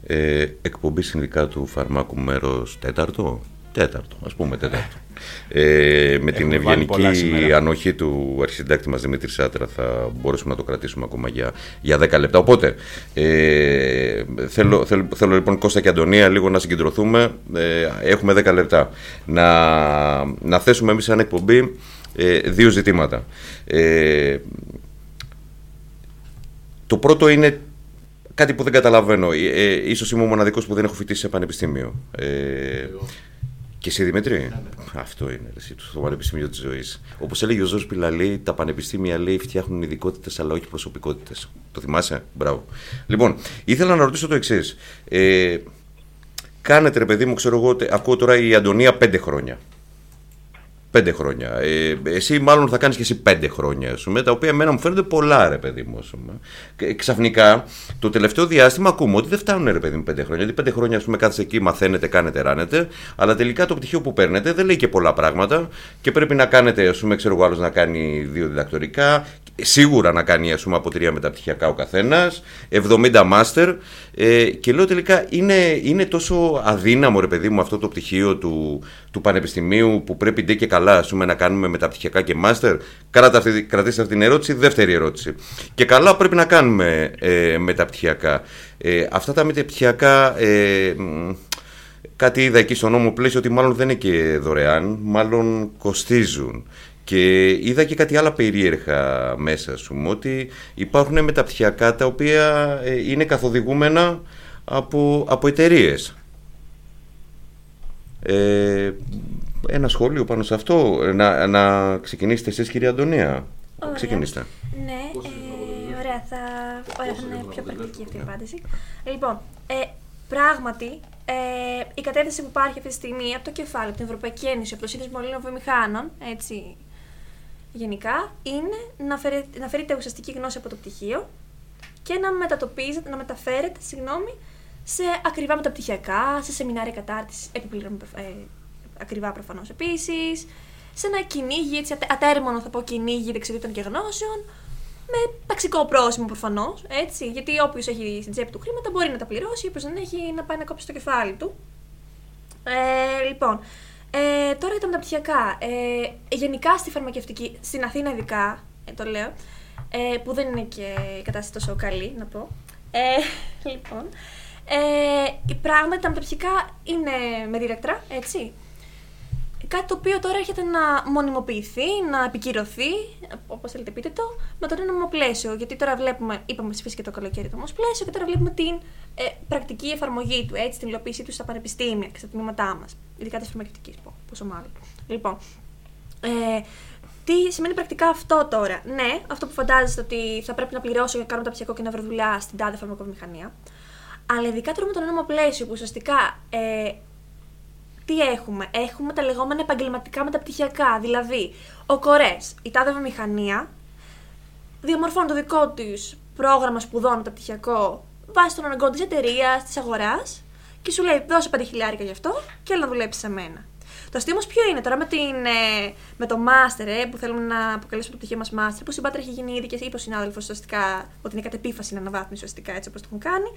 Εκπομπή συνδικάτου φαρμάκου μέρος τέταρτο, ας πούμε τέταρτο. Με την ευγενική ανοχή του αρχισυντάκτη μας Δημήτρη Σάτρα θα μπορέσουμε να το κρατήσουμε ακόμα για 10 λεπτά. Οπότε θέλω λοιπόν Κώστα και Αντωνία λίγο να συγκεντρωθούμε. Έχουμε 10 λεπτά να θέσουμε εμείς σαν εκπομπή δύο ζητήματα. Το πρώτο είναι κάτι που δεν καταλαβαίνω. Ίσως είμαι ο μοναδικός που δεν έχω φοιτήσει σε πανεπιστήμιο. Και εσύ, Δημήτρη. Αυτό είναι το πανεπιστήμιο της ζωής. Όπως έλεγε ο Ζόρς Πιλαλή, τα πανεπιστήμια λέει φτιάχνουν ειδικότητες αλλά όχι προσωπικότητες. Το θυμάσαι? Μπράβο. Λοιπόν, ήθελα να ρωτήσω το εξής. Κάνετε, ρε παιδί μου, ξέρω εγώ, ακούω τώρα η Αντωνία 5 χρόνια. 5 χρόνια. Εσύ μάλλον θα κάνεις και εσύ 5 χρόνια, ας πούμε, τα οποία εμένα μου φαίνονται πολλά, ρε παιδί μου. Ξαφνικά, το τελευταίο διάστημα ακούμε ότι δεν φτάνουν, ρε παιδί μου, 5 χρόνια. Γιατί 5 χρόνια, ας πούμε, κάθεσαι εκεί, μαθαίνετε, κάνετε, ράνετε, αλλά τελικά το πτυχίο που παίρνετε δεν λέει και πολλά πράγματα και πρέπει να κάνετε, ας πούμε, ξέρω εγώ, άλλος να κάνει 2 διδακτορικά, σίγουρα να κάνει, ας πούμε, από 3 μεταπτυχιακά ο καθένας, 70 μάστερ. Και λέω τελικά, είναι τόσο αδύναμο, ρε παιδί μου, αυτό το πτυχίο του πανεπιστημίου που πρέπει ντε και καλά, ας πούμε, να κάνουμε μεταπτυχιακά και μάστερ? Κρατήστε αυτή την ερώτηση. Δεύτερη ερώτηση. Και καλά πρέπει να κάνουμε μεταπτυχιακά. Αυτά τα μεταπτυχιακά, κάτι είδα εκεί στο νόμο πλαίσιο ότι μάλλον δεν είναι και δωρεάν, μάλλον κοστίζουν. Και είδα και κάτι άλλα περίεργα μέσα, ας πούμε, ότι υπάρχουν μεταπτυχιακά τα οποία είναι καθοδηγούμενα από εταιρείες. Ένα σχόλιο πάνω σε αυτό, να ξεκινήσετε εσείς, κυρία Αντωνία. Ξεκινήστε. Ναι, ωραία, θα είναι πιο πρακτική αυτή η απάντηση. Λοιπόν, πράγματι, η κατεύθυνση που υπάρχει αυτή τη στιγμή από το κεφάλαιο, από την Ευρωπαϊκή Ένωση, από το Σύνδεσμο Ελλήνων Βιομηχάνων, έτσι, γενικά, είναι να φέρετε ουσιαστική γνώση από το πτυχίο και να μεταφέρετε, σε ακριβά μεταπτυχιακά, σε σεμινάρια κατάρτισης, επιπλέον ακριβά προφανώς επίσης, σε ένα κυνήγι, έτσι, ατέρμονο θα πω κυνήγι δεξιοτήτων και γνώσεων, με ταξικό πρόσημο προφανώς, έτσι, γιατί όποιος έχει στην τσέπη του χρήματα μπορεί να τα πληρώσει, όποιος δεν έχει να πάει να κόψει το κεφάλι του. Λοιπόν, τώρα για τα μεταπτυχιακά. Γενικά στη φαρμακευτική, στην Αθήνα ειδικά, το λέω, που δεν είναι και η κατάσταση τόσο καλή, να πω. Λοιπόν, πράγματι τα μεταπτυχιακά είναι με δίδακτρα, έτσι. Κάτι το οποίο τώρα έρχεται να μονιμοποιηθεί, να επικυρωθεί, όπως θέλετε πείτε το, με το νέο νομοπλαίσιο. Γιατί τώρα βλέπουμε, είπαμε ψηφίσει και το καλοκαίρι το νομοπλαίσιο, και τώρα βλέπουμε την πρακτική εφαρμογή του, έτσι, την υλοποίησή του στα πανεπιστήμια και στα τμήματά μας. Ειδικά τη φαρμακευτική, πόσο μάλλον. Λοιπόν, τι σημαίνει πρακτικά αυτό τώρα? Ναι, αυτό που φαντάζεστε ότι θα πρέπει να πληρώσω για να κάνω μεταπτυχιακό και να βρω δουλειά στην τάδε φαρμακοβιομηχανία. Αλλά ειδικά τώρα με το νέο νομοπλαίσιο που ουσιαστικά. Τι έχουμε? Έχουμε τα λεγόμενα επαγγελματικά μεταπτυχιακά. Δηλαδή, ο κορές, η τάδε βιομηχανία, διαμορφώνει το δικό τους πρόγραμμα σπουδών μεταπτυχιακό βάσει των αναγκών της εταιρείας, της αγοράς και σου λέει: δώσε 5.000 γι' αυτό και έλα να δουλέψεις σε μένα. Το αστείο όμως ποιο είναι τώρα με το μάστερ, που θέλουμε να αποκαλέσουμε το πτυχίο μας μάστερ, που στην Πάτρα έχει γίνει ήδη και είπε ο συνάδελφος ουσιαστικά ότι είναι κατ' επίφαση να αναβάθμιση ουσιαστικά έτσι όπως το έχουν κάνει.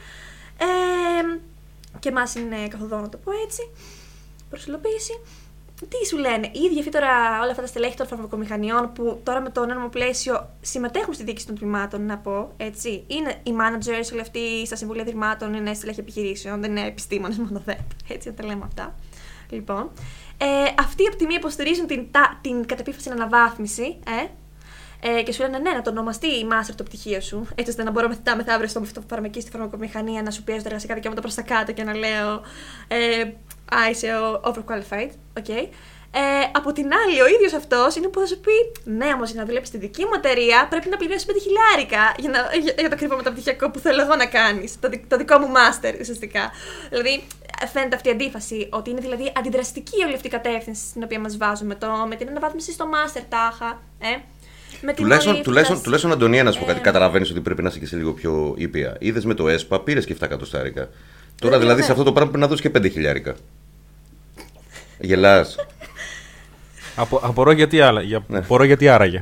Και εμάς είναι καθοδόν να το πω έτσι. Προσυλοποίηση. Τι σου λένε, οι ίδιοι αυτοί τώρα όλα αυτά τα στελέχη των φαρμακομηχανιών που τώρα με το νέο πλαίσιο συμμετέχουν στη διοίκηση των τμήματων, να πω έτσι. Είναι οι managers, όλοι αυτοί στα συμβούλια ιδρυμάτων, είναι στελέχη επιχειρήσεων, δεν είναι επιστήμονες μόνο δεν. Έτσι τα λέμε αυτά. Λοιπόν, αυτοί από τη μία υποστηρίζουν την κατεπίφαση αναβάθμιση, και σου λένε ναι, να το ονομαστεί η master το πτυχίο σου, έτσι ώστε να μπορώ μεθαύριο στη φαρμακομηχανία να σου πιέζω τα εργασιακά δικαιώματα προς τα κάτω και να λέω. Είσαι overqualified, okay. Από την άλλη, ο ίδιος αυτός είναι που θα σου πει: ναι, όμως για να δουλέψεις στη δική μου εταιρεία πρέπει να πληρώσεις 5.000 για το κρυφό μεταπτυχιακό που θέλω εγώ να κάνεις. Το δικό μου master, ουσιαστικά. Δηλαδή, φαίνεται αυτή η αντίφαση, ότι είναι δηλαδή αντιδραστική όλη αυτή η κατεύθυνση στην οποία μας βάζουμε με την αναβάθμιση στο master τάχα. Τουλάχιστον, Αντωνία, να σου πω κάτι. Καταλαβαίνεις ότι πρέπει να είσαι και σε λίγο πιο ήπια. Είδες με το ΕΣΠΑ, πήρες και 7 εκατοστάρικα. Τώρα δηλαδή σε αυτό το πράγμα πρέπει να δώσεις και 5.000. Γελάς. Απορώ γιατί άραγε.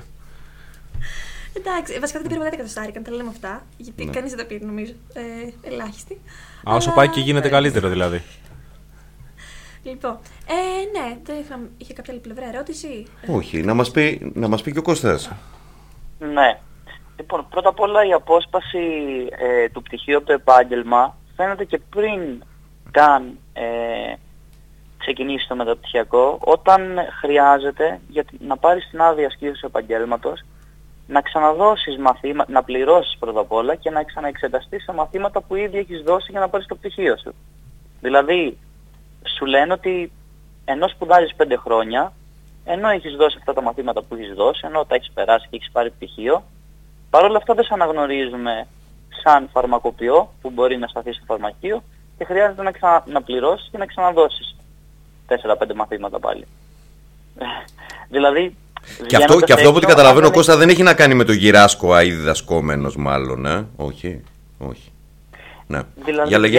Εντάξει, βασικά δεν πήραμε 10 εκατοστάρικα, να τα λέμε αυτά. Γιατί κανείς δεν τα πήρε, νομίζω. Ελάχιστη. Όσο πάει και γίνεται καλύτερο δηλαδή. Λοιπόν, ναι, είχε κάποια άλλη πλευρά ερώτηση. Όχι, να μας πει και ο Κώστας. Ναι. Λοιπόν, πρώτα απ' όλα η απόσπαση του πτυχίου από το επάγγελμα φαίνεται και πριν καν ξεκινήσει το μεταπτυχιακό, όταν χρειάζεται για να πάρεις την άδεια ασκήσεως επαγγέλματος, να ξαναδώσεις μαθήματα, να πληρώσεις πρώτα απ' όλα και να ξαναεξεταστείς σε μαθήματα που ήδη έχεις δώσει για να πάρεις το πτυχίο σου. Δηλαδή, σου λένε ότι ενώ σπουδάζεις 5 χρόνια, ενώ έχεις δώσει αυτά τα μαθήματα που έχεις δώσει, ενώ τα έχεις περάσει και έχεις πάρει πτυχίο, παρόλα αυτά δεν σε αναγνωρίζουμε σαν φαρμακοποιό που μπορεί να σταθεί στο φαρμακείο και χρειάζεται να πληρώσεις και να ξαναδώσεις 4-5 μαθήματα πάλι. Δηλαδή... Και αυτό που καταλαβαίνω, Κώστα, δεν έχει να κάνει με το γυράσκο ή διδασκόμενος μάλλον, όχι. Ναι. Δηλαδή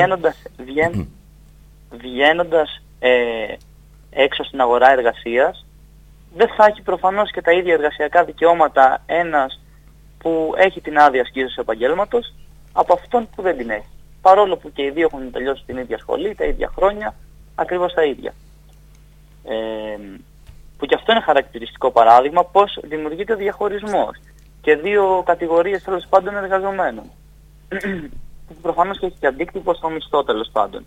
βγαίνοντας έξω στην αγορά εργασίας, δεν θα έχει προφανώς και τα ίδια εργασιακά δικαιώματα ένας που έχει την άδεια ασκήσεως επαγγέλματος από αυτόν που δεν την έχει. Παρόλο που και οι δύο έχουν τελειώσει την ίδια σχολή, τα ίδια χρόνια, ακριβώς τα ίδια. Που και αυτό είναι χαρακτηριστικό παράδειγμα πώς δημιουργείται διαχωρισμός και δύο κατηγορίες τέλος πάντων εργαζομένων. Που προφανώς και έχει και αντίκτυπο στο μισθό τέλος πάντων.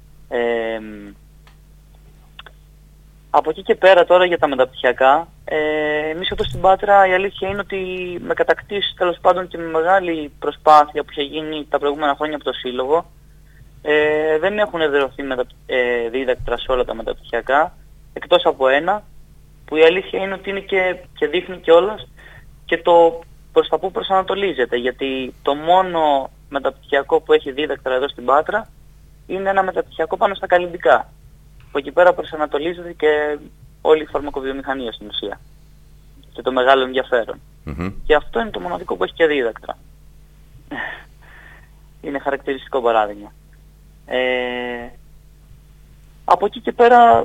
Από εκεί και πέρα τώρα για τα μεταπτυχιακά, εμείς εδώ στην Πάτρα η αλήθεια είναι ότι με κατακτήσεις τέλος πάντων και με μεγάλη προσπάθεια που είχε γίνει τα προηγούμενα χρόνια από το Σύλλογο, δεν έχουν εδραιωθεί δίδακτρα σε όλα τα μεταπτυχιακά, εκτός από ένα, που η αλήθεια είναι ότι είναι και δείχνει κιόλας και το προς τα που προσανατολίζεται, γιατί το μόνο μεταπτυχιακό που έχει δίδακτρα εδώ στην Πάτρα είναι ένα μεταπτυχιακό πάνω στα καλλιντικά. που εκεί πέρα προσανατολίζεται και όλη η φαρμακοβιομηχανία στην ουσία και το μεγάλο ενδιαφέρον. Mm-hmm. Και αυτό είναι το μοναδικό που έχει και δίδακτρα. Είναι χαρακτηριστικό παράδειγμα. Από εκεί και πέρα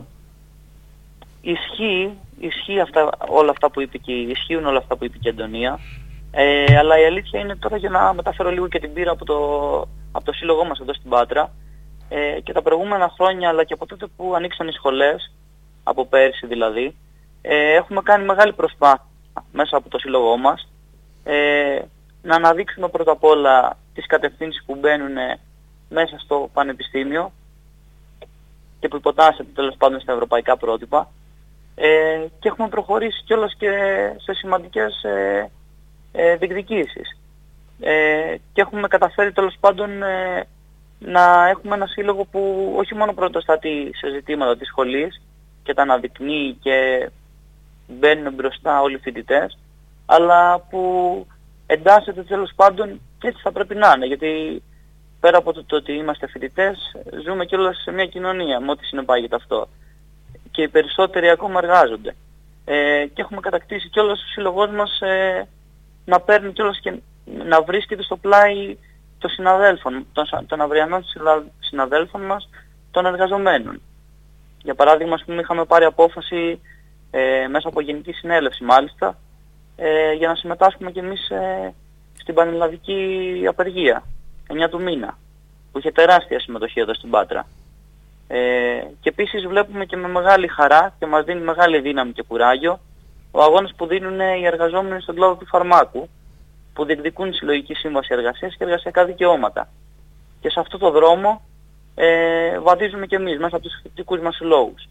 όλα αυτά που είπε και ισχύουν όλα αυτά που είπε και η Αντωνία, αλλά η αλήθεια είναι τώρα, για να μεταφέρω λίγο και την πείρα από το σύλλογό μας εδώ στην Πάτρα, και τα προηγούμενα χρόνια, αλλά και από τότε που ανοίξαν οι σχολές, από πέρσι δηλαδή, έχουμε κάνει μεγάλη προσπάθεια μέσα από το σύλλογό μας να αναδείξουμε πρώτα απ' όλα τις κατευθύνσεις που μπαίνουν μέσα στο πανεπιστήμιο και που υποτάσσεται τέλος πάντων στα ευρωπαϊκά πρότυπα, και έχουμε προχωρήσει κιόλας και σε σημαντικές διεκδικήσεις, και έχουμε καταφέρει τέλος πάντων να έχουμε ένα σύλλογο που όχι μόνο πρωτοστατεί σε ζητήματα της σχολής και τα αναδεικνύει και μπαίνουν μπροστά όλοι οι φοιτητές, αλλά που εντάσσεται τέλος πάντων, και έτσι θα πρέπει να είναι, γιατί πέρα από το ότι είμαστε φοιτητές, ζούμε κιόλας σε μια κοινωνία με ό,τι συνεπάγεται αυτό. Και οι περισσότεροι ακόμα εργάζονται. Και έχουμε κατακτήσει κιόλας ο σύλλογός μας να παίρνει κιόλας και να βρίσκεται στο πλάι των συναδέλφων, των αυριανών συναδέλφων μας, των εργαζομένων. Για παράδειγμα, ας πούμε, είχαμε πάρει απόφαση μέσα από Γενική Συνέλευση μάλιστα, για να συμμετάσχουμε κι εμείς στην πανελλαδική απεργία 9 του μήνα, που είχε τεράστια συμμετοχή εδώ στην Πάτρα. Και επίσης βλέπουμε και με μεγάλη χαρά και μας δίνει μεγάλη δύναμη και κουράγιο ο αγώνας που δίνουν οι εργαζόμενοι στον κλάδο του φαρμάκου, που διεκδικούν συλλογική σύμβαση εργασίας και εργασιακά δικαιώματα. Και σε αυτό το δρόμο βαδίζουμε και εμείς μέσα από τους φοιτητικούς μας συλλόγους.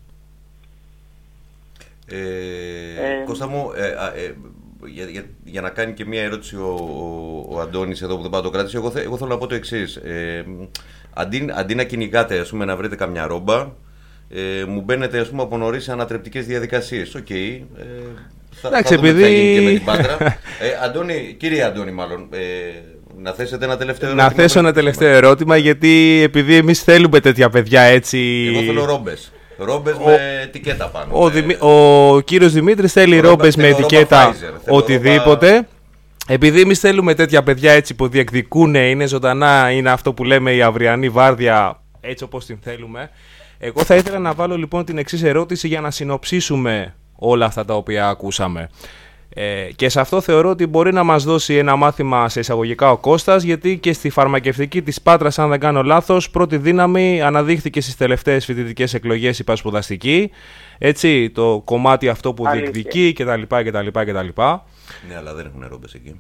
Κώστα μου, για να κάνει και μία ερώτηση ο Αντώνης εδώ που δεν πάει να το κρατήσει, εγώ θέλω να πω το εξής. Αντί να κυνηγάτε, ας πούμε, να βρείτε καμιά ρόμπα, μου μπαίνετε, ας πούμε, από νωρίς σε ανατρεπτικές διαδικασίες. Οκ. Εντάξει, επειδή... θα γίνει και με την Πάτρα. Κύριε Αντώνη, μάλλον, να θέσετε ένα τελευταίο ερώτημα. Να θέσω ένα τελευταίο ερώτημα, γιατί επειδή εμείς θέλουμε τέτοια παιδιά έτσι... Εγώ θέλω ρόμπες. Ρόμπες με ετικέτα πάνω. Ο κύριος Δημήτρης θέλει ρόμπες με ετικέτα οτιδήποτε. Επειδή εμείς θέλουμε τέτοια παιδιά έτσι που διεκδικούν, είναι ζωντανά, είναι αυτό που λέμε η αυριανή βάρδια, έτσι όπως την θέλουμε. Εγώ θα ήθελα να βάλω λοιπόν την εξής ερώτηση για να συνοψίσουμε όλα αυτά τα οποία ακούσαμε. Και σε αυτό θεωρώ ότι μπορεί να μας δώσει ένα μάθημα σε εισαγωγικά ο Κώστας, γιατί και στη φαρμακευτική της Πάτρας, αν δεν κάνω λάθος, πρώτη δύναμη αναδείχθηκε στις τελευταίες φοιτητικές εκλογές η πασπουδαστική. Έτσι, το κομμάτι αυτό που διεκδικεί κτλ. Ναι, αλλά δεν έχουν ρόμπες εκεί.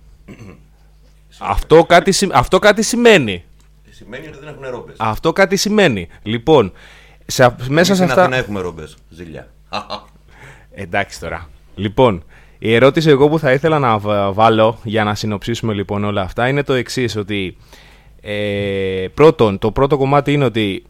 Αυτό κάτι σημαίνει. Σημαίνει ότι δεν έχουν ρόμπες. Αυτό κάτι σημαίνει. Λοιπόν, μέσα σε αυτά. Στην Αθήνα έχουμε ρόμπες. Ζήλια. Εντάξει τώρα. Λοιπόν, η ερώτηση εγώ που θα ήθελα να βάλω για να συνοψίσουμε λοιπόν όλα αυτά είναι το εξής, ότι πρώτον, το πρώτο κομμάτι είναι ότι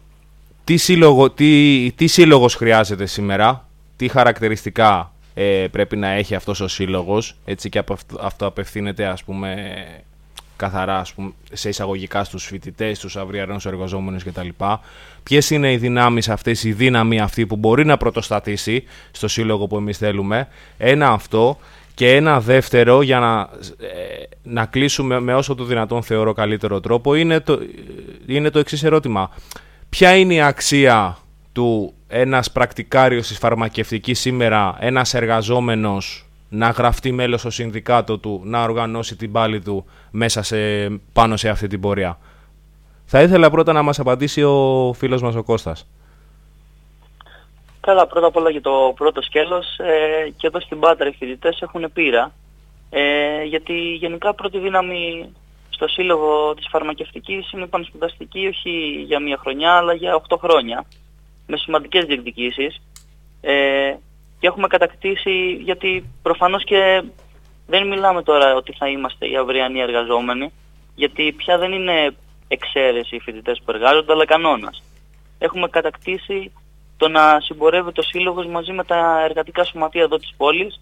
τι σύλλογος χρειάζεται σήμερα, τι χαρακτηριστικά πρέπει να έχει αυτός ο σύλλογος, έτσι, και αυτό απευθύνεται, ας πούμε, καθαρά, ας πούμε, σε εισαγωγικά στους φοιτητές, στους αυριανούς εργαζόμενους κτλ. Ποιες είναι οι δυνάμεις αυτές, η δύναμη αυτή που μπορεί να πρωτοστατήσει στο σύλλογο που εμείς θέλουμε. Ένα αυτό, και ένα δεύτερο, για να κλείσουμε με όσο το δυνατόν θεωρώ καλύτερο τρόπο, είναι το εξής ερώτημα. Ποια είναι η αξία του ένας πρακτικάριος της φαρμακευτικής σήμερα, ένας εργαζόμενος, να γραφτεί μέλος στο συνδικάτο του, να οργανώσει την πάλη του πάνω σε αυτή την πορεία? Θα ήθελα πρώτα να μας απαντήσει ο φίλος μας ο Κώστας. Καλά, πρώτα απ' όλα για το πρώτο σκέλος, και εδώ στην Πάτρα οι φοιτητές έχουν πείρα, γιατί γενικά πρώτη δύναμη στο σύλλογο της φαρμακευτικής είναι η πανσπουδαστική, όχι για μία χρονιά αλλά για 8 χρόνια, με σημαντικές διεκδικήσεις. Και έχουμε κατακτήσει, γιατί προφανώς και δεν μιλάμε τώρα ότι θα είμαστε οι αυριανοί εργαζόμενοι, γιατί πια δεν είναι εξαίρεση οι φοιτητές που εργάζονται, αλλά κανόνας. Έχουμε κατακτήσει το να συμπορεύεται ο σύλλογος μαζί με τα εργατικά σωματεία εδώ της πόλης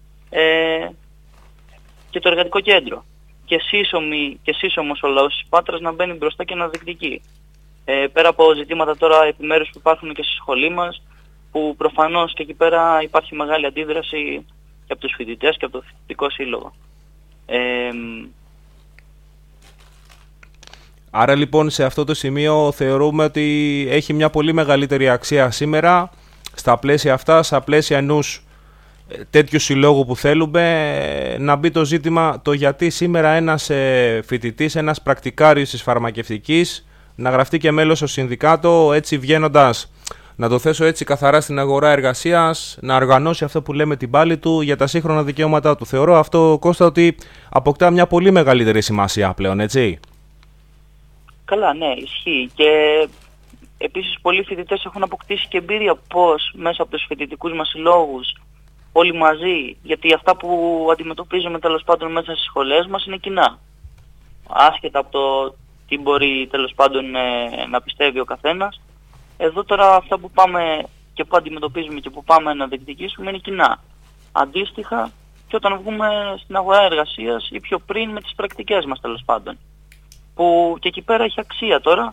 και το εργατικό κέντρο. Και σύσσωμος ο λαός της Πάτρας να μπαίνει μπροστά και να διεκδικεί. Πέρα από ζητήματα τώρα επιμέρους που υπάρχουν και στη σχολή μας, που προφανώς και εκεί πέρα υπάρχει μεγάλη αντίδραση και από τους φοιτητές και από το φοιτητικό σύλλογο. Άρα λοιπόν σε αυτό το σημείο θεωρούμε ότι έχει μια πολύ μεγαλύτερη αξία σήμερα στα πλαίσια αυτά, στα πλαίσια ενός τέτοιου συλλόγου που θέλουμε, να μπει το ζήτημα το γιατί σήμερα ένας φοιτητής, ένας πρακτικάριος της φαρμακευτικής να γραφτεί και μέλος στο συνδικάτο, έτσι βγαίνοντας, να το θέσω έτσι καθαρά, στην αγορά εργασίας, να οργανώσει αυτό που λέμε την πάλη του για τα σύγχρονα δικαιώματά του. Θεωρώ αυτό, Κώστα, ότι αποκτά μια πολύ μεγαλύτερη σημασία πλέον, έτσι. Καλά, ναι, ισχύει. Και επίσης πολλοί φοιτητές έχουν αποκτήσει και εμπειρία πώς μέσα από τους φοιτητικούς μας συλλόγους, όλοι μαζί, γιατί αυτά που αντιμετωπίζουμε τέλος πάντων μέσα στις σχολές μας είναι κοινά. Άσχετα από το τι μπορεί τέλος πάντων να πιστεύει ο καθένας, εδώ τώρα αυτά που πάμε και που αντιμετωπίζουμε και που πάμε να διεκδικήσουμε είναι κοινά. Αντίστοιχα και όταν βγούμε στην αγορά εργασίας ή πιο πριν με τις πρακτικές μας τέλος πάντων. Που και εκεί πέρα έχει αξία τώρα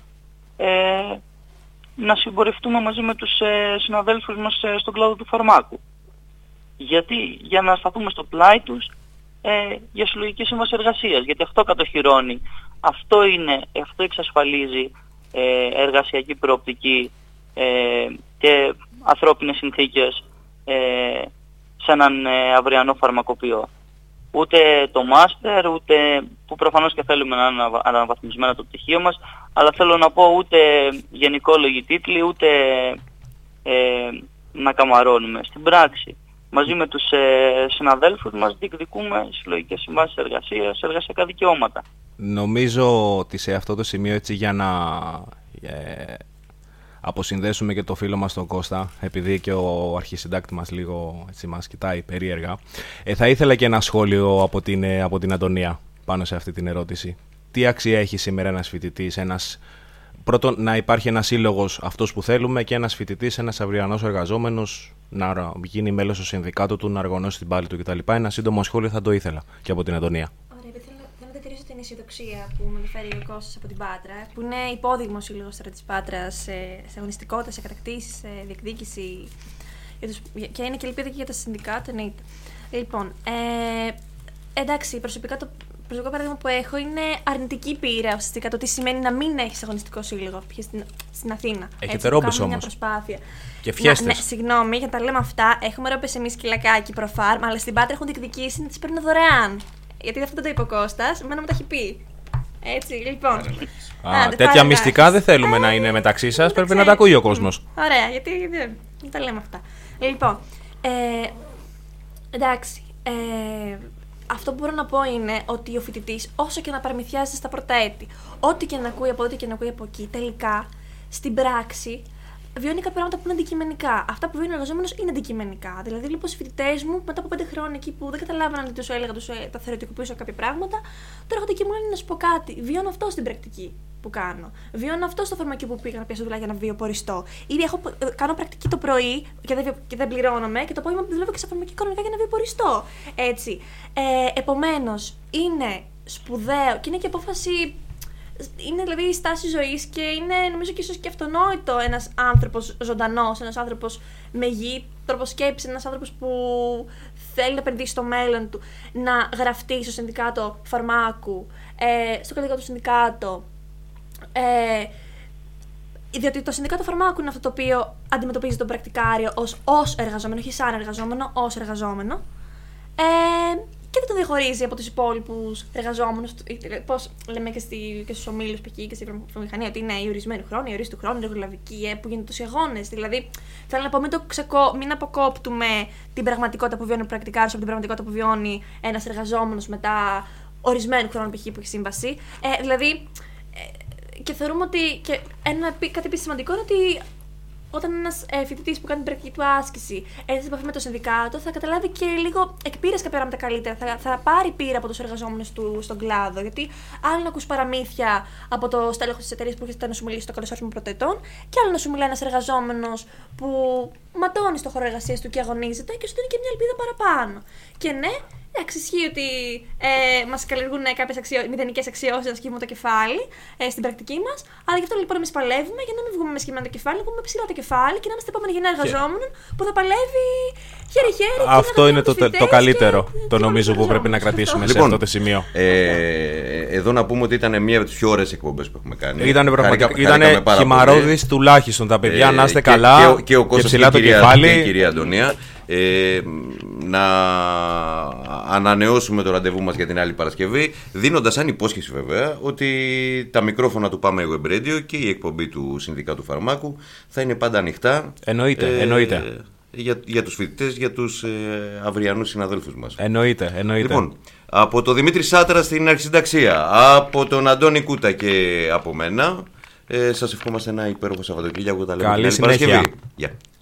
να συμπορευτούμε μαζί με τους συναδέλφους μας στον κλάδο του φαρμάκου. Γιατί? Για να σταθούμε στο πλάι τους για συλλογική σύμβαση εργασίας. Γιατί αυτό κατοχυρώνει, αυτό εξασφαλίζει εργασιακή προοπτική και ανθρώπινες συνθήκες σε έναν αυριανό φαρμακοποιό. Ούτε το μάστερ, ούτε που προφανώς και θέλουμε να είναι αναβαθμισμένο το πτυχίο μας, αλλά θέλω να πω ούτε γενικόλογοι τίτλοι, ούτε να καμαρώνουμε. Στην πράξη, μαζί με τους συναδέλφους μας διεκδικούμε συλλογικές συμβάσεις εργασίας, εργασιακά δικαιώματα. Νομίζω ότι σε αυτό το σημείο, έτσι, για να αποσυνδέσουμε και το φίλο μας τον Κώστα, επειδή και ο αρχισυντάκτη μας λίγο έτσι μας κοιτάει περίεργα, θα ήθελα και ένα σχόλιο από την Αντωνία πάνω σε αυτή την ερώτηση. Τι αξία έχει σήμερα ένας φοιτητής, πρώτον να υπάρχει ένας σύλλογος, αυτός που θέλουμε, και ένας φοιτητής, ένας αυριανός εργαζόμενος, να γίνει μέλος στο συνδικάτο του, να οργανώσει την πάλη του κτλ. Ένα σύντομο σχόλιο θα το ήθελα και από την Αντωνία. Θέλω να διατηρήσω την αισιοδοξία που με αναφέρει ο Κώστας από την Πάτρα, που είναι υπόδειγμα ο σύλλογος της Πάτρας σε αγωνιστικότητα, σε κατακτήσεις, σε διεκδίκηση, και είναι και ελπίδα και για τα συνδικάτα, εννοείται. Λοιπόν, εντάξει, προσωπικά προσωπικό παράδειγμα που έχω είναι αρνητική πείρα ουσιαστικά το τι σημαίνει να μην έχεις αγωνιστικό σύλλογο στην Αθήνα. Έχετε ρόμπες όμως. Μια προσπάθεια. Και φιέστες. Ναι, συγγνώμη, για να τα λέμε αυτά, έχουμε ρόμπες εμείς σκυλακάκι προφάρμ, αλλά στην Πάτρα έχουν διεκδικήσει να τις παίρνουν δωρεάν. Γιατί αυτό δεν το είπε ο Κώστας, εμένα μου τα έχει πει. Έτσι, λοιπόν. Τέτοια μυστικά δεν θέλουμε να είναι μεταξύ σας, πρέπει να τα ακούει ο κόσμος. Ωραία, γιατί δεν τα λέμε αυτά. Λοιπόν, εντάξει. Αυτό που μπορώ να πω είναι ότι ο φοιτητής, όσο και να παραμυθιάζεται στα πρώτα έτη, ό,τι και να ακούει από ό,τι και να ακούει από εκεί, τελικά στην πράξη βιώνει κάποια πράγματα που είναι αντικειμενικά. Αυτά που βιώνει ο εργαζόμενος είναι αντικειμενικά. Δηλαδή, λοιπόν, οι φοιτητές μου μετά από 5 χρόνια εκεί που δεν καταλάβαιναν τι τους έλεγα, τα θεωρητικοποιούσα κάποια πράγματα, τώρα έρχονται και μου λένε να σου πω κάτι. Βιώνω αυτό στην πρακτική που κάνω. Βιώνω αυτό στο φαρμακείο που πήγα να πιάσω δουλειά για να βιοποριστώ. Ήδη κάνω πρακτική το πρωί και δεν πληρώνομαι και το απόγευμα δουλεύω και σε φαρμακείο κανονικά για να βιοποριστώ. Έτσι. Επομένως, είναι σπουδαίο και είναι και απόφαση. Είναι δηλαδή η στάση ζωής και είναι νομίζω και ίσως και αυτονόητο ένας άνθρωπος ζωντανός, ένας άνθρωπος με υγιή τρόπο σκέψης, ένας άνθρωπος που θέλει να επενδύσει στο μέλλον του, να γραφτεί στο συνδικάτο φαρμάκου, στο καλλιτικό του συνδικάτο. Διότι το συνδικάτο φαρμάκου είναι αυτό το οποίο αντιμετωπίζει τον πρακτικάριο ως εργαζόμενο, όχι σαν εργαζόμενο, ως εργαζόμενο. Και δεν τον διαχωρίζει από τους υπόλοιπους εργαζόμενους. Πώς λέμε και στους ομίλους που εκεί και στη βιομηχανία, ότι είναι η ορισμένη χρόνοι, η ορίστου χρόνου, η εργολαβική, που γίνονται τόσοι αγώνες. Δηλαδή, θέλω να πω, μην αποκόπτουμε την πραγματικότητα που βιώνει ο πρακτικάριος από την πραγματικότητα που βιώνει ένας εργαζόμενος μετά ορισμένου χρόνου π.χ. που έχει σύμβαση. Δηλαδή, και θεωρούμε ότι. Και κάτι επίσης σημαντικό είναι ότι όταν ένας φοιτητής που κάνει την πρακτική του άσκηση έρθει σε επαφή με το συνδικάτο, θα καταλάβει και λίγο εκπείρας κάποια πράγματα καλύτερα. Θα πάρει πείρα από τους εργαζόμενους του στον κλάδο. Γιατί άλλο να ακούς παραμύθια από το στέλεχος της εταιρείας που έρχεται να σου μιλήσει στο καλωσόρισμα πρωτοετών, και άλλο να σου μιλάει ένας εργαζόμενος που ματώνει στο χώρο εργασίας του και αγωνίζεται και σου δίνει και μια ελπίδα παραπάνω. Και ναι, ισχύει ότι μας καλλιεργούν κάποιες μηδενικές αξιώσεις να σκύβουμε το κεφάλι στην πρακτική μας, αλλά γι' αυτό λοιπόν εμείς παλεύουμε για να μην βγούμε με σκυμμένο το κεφάλι, να βγούμε ψηλά το κεφάλι και να είμαστε η επόμενη γενιά εργαζόμενων που θα παλεύει χέρι-χέρι. Αυτό είναι το καλύτερο, το νομίζω που πρέπει να κρατήσουμε σε αυτό το σημείο. Εδώ να πούμε ότι ήταν μία από τις πιο ωραίες εκπομπές που έχουμε κάνει. Ήταν χυμαρώδης τουλάχιστον τα παιδιά, να είστε καλά και ψηλά το κεφάλι. Και η κυρία Αντωνία. Να ανανεώσουμε το ραντεβού μας για την άλλη Παρασκευή, δίνοντας σαν υπόσχεση βέβαια ότι τα μικρόφωνα του Πάμε Web Radio και η εκπομπή του Συνδικάτου Φαρμάκου θα είναι πάντα ανοιχτά. Εννοείται. Για τους φοιτητές, για τους αυριανούς συναδέλφους μας. Εννοείται. Λοιπόν, από τον Δημήτρη Σάτρα στην Αρχισυνταξία, από τον Αντώνη Κούτα και από μένα, σας ευχόμαστε ένα υπέροχο Σαββατοκύριακο. Καλή συνέχεια. Παρασκευή.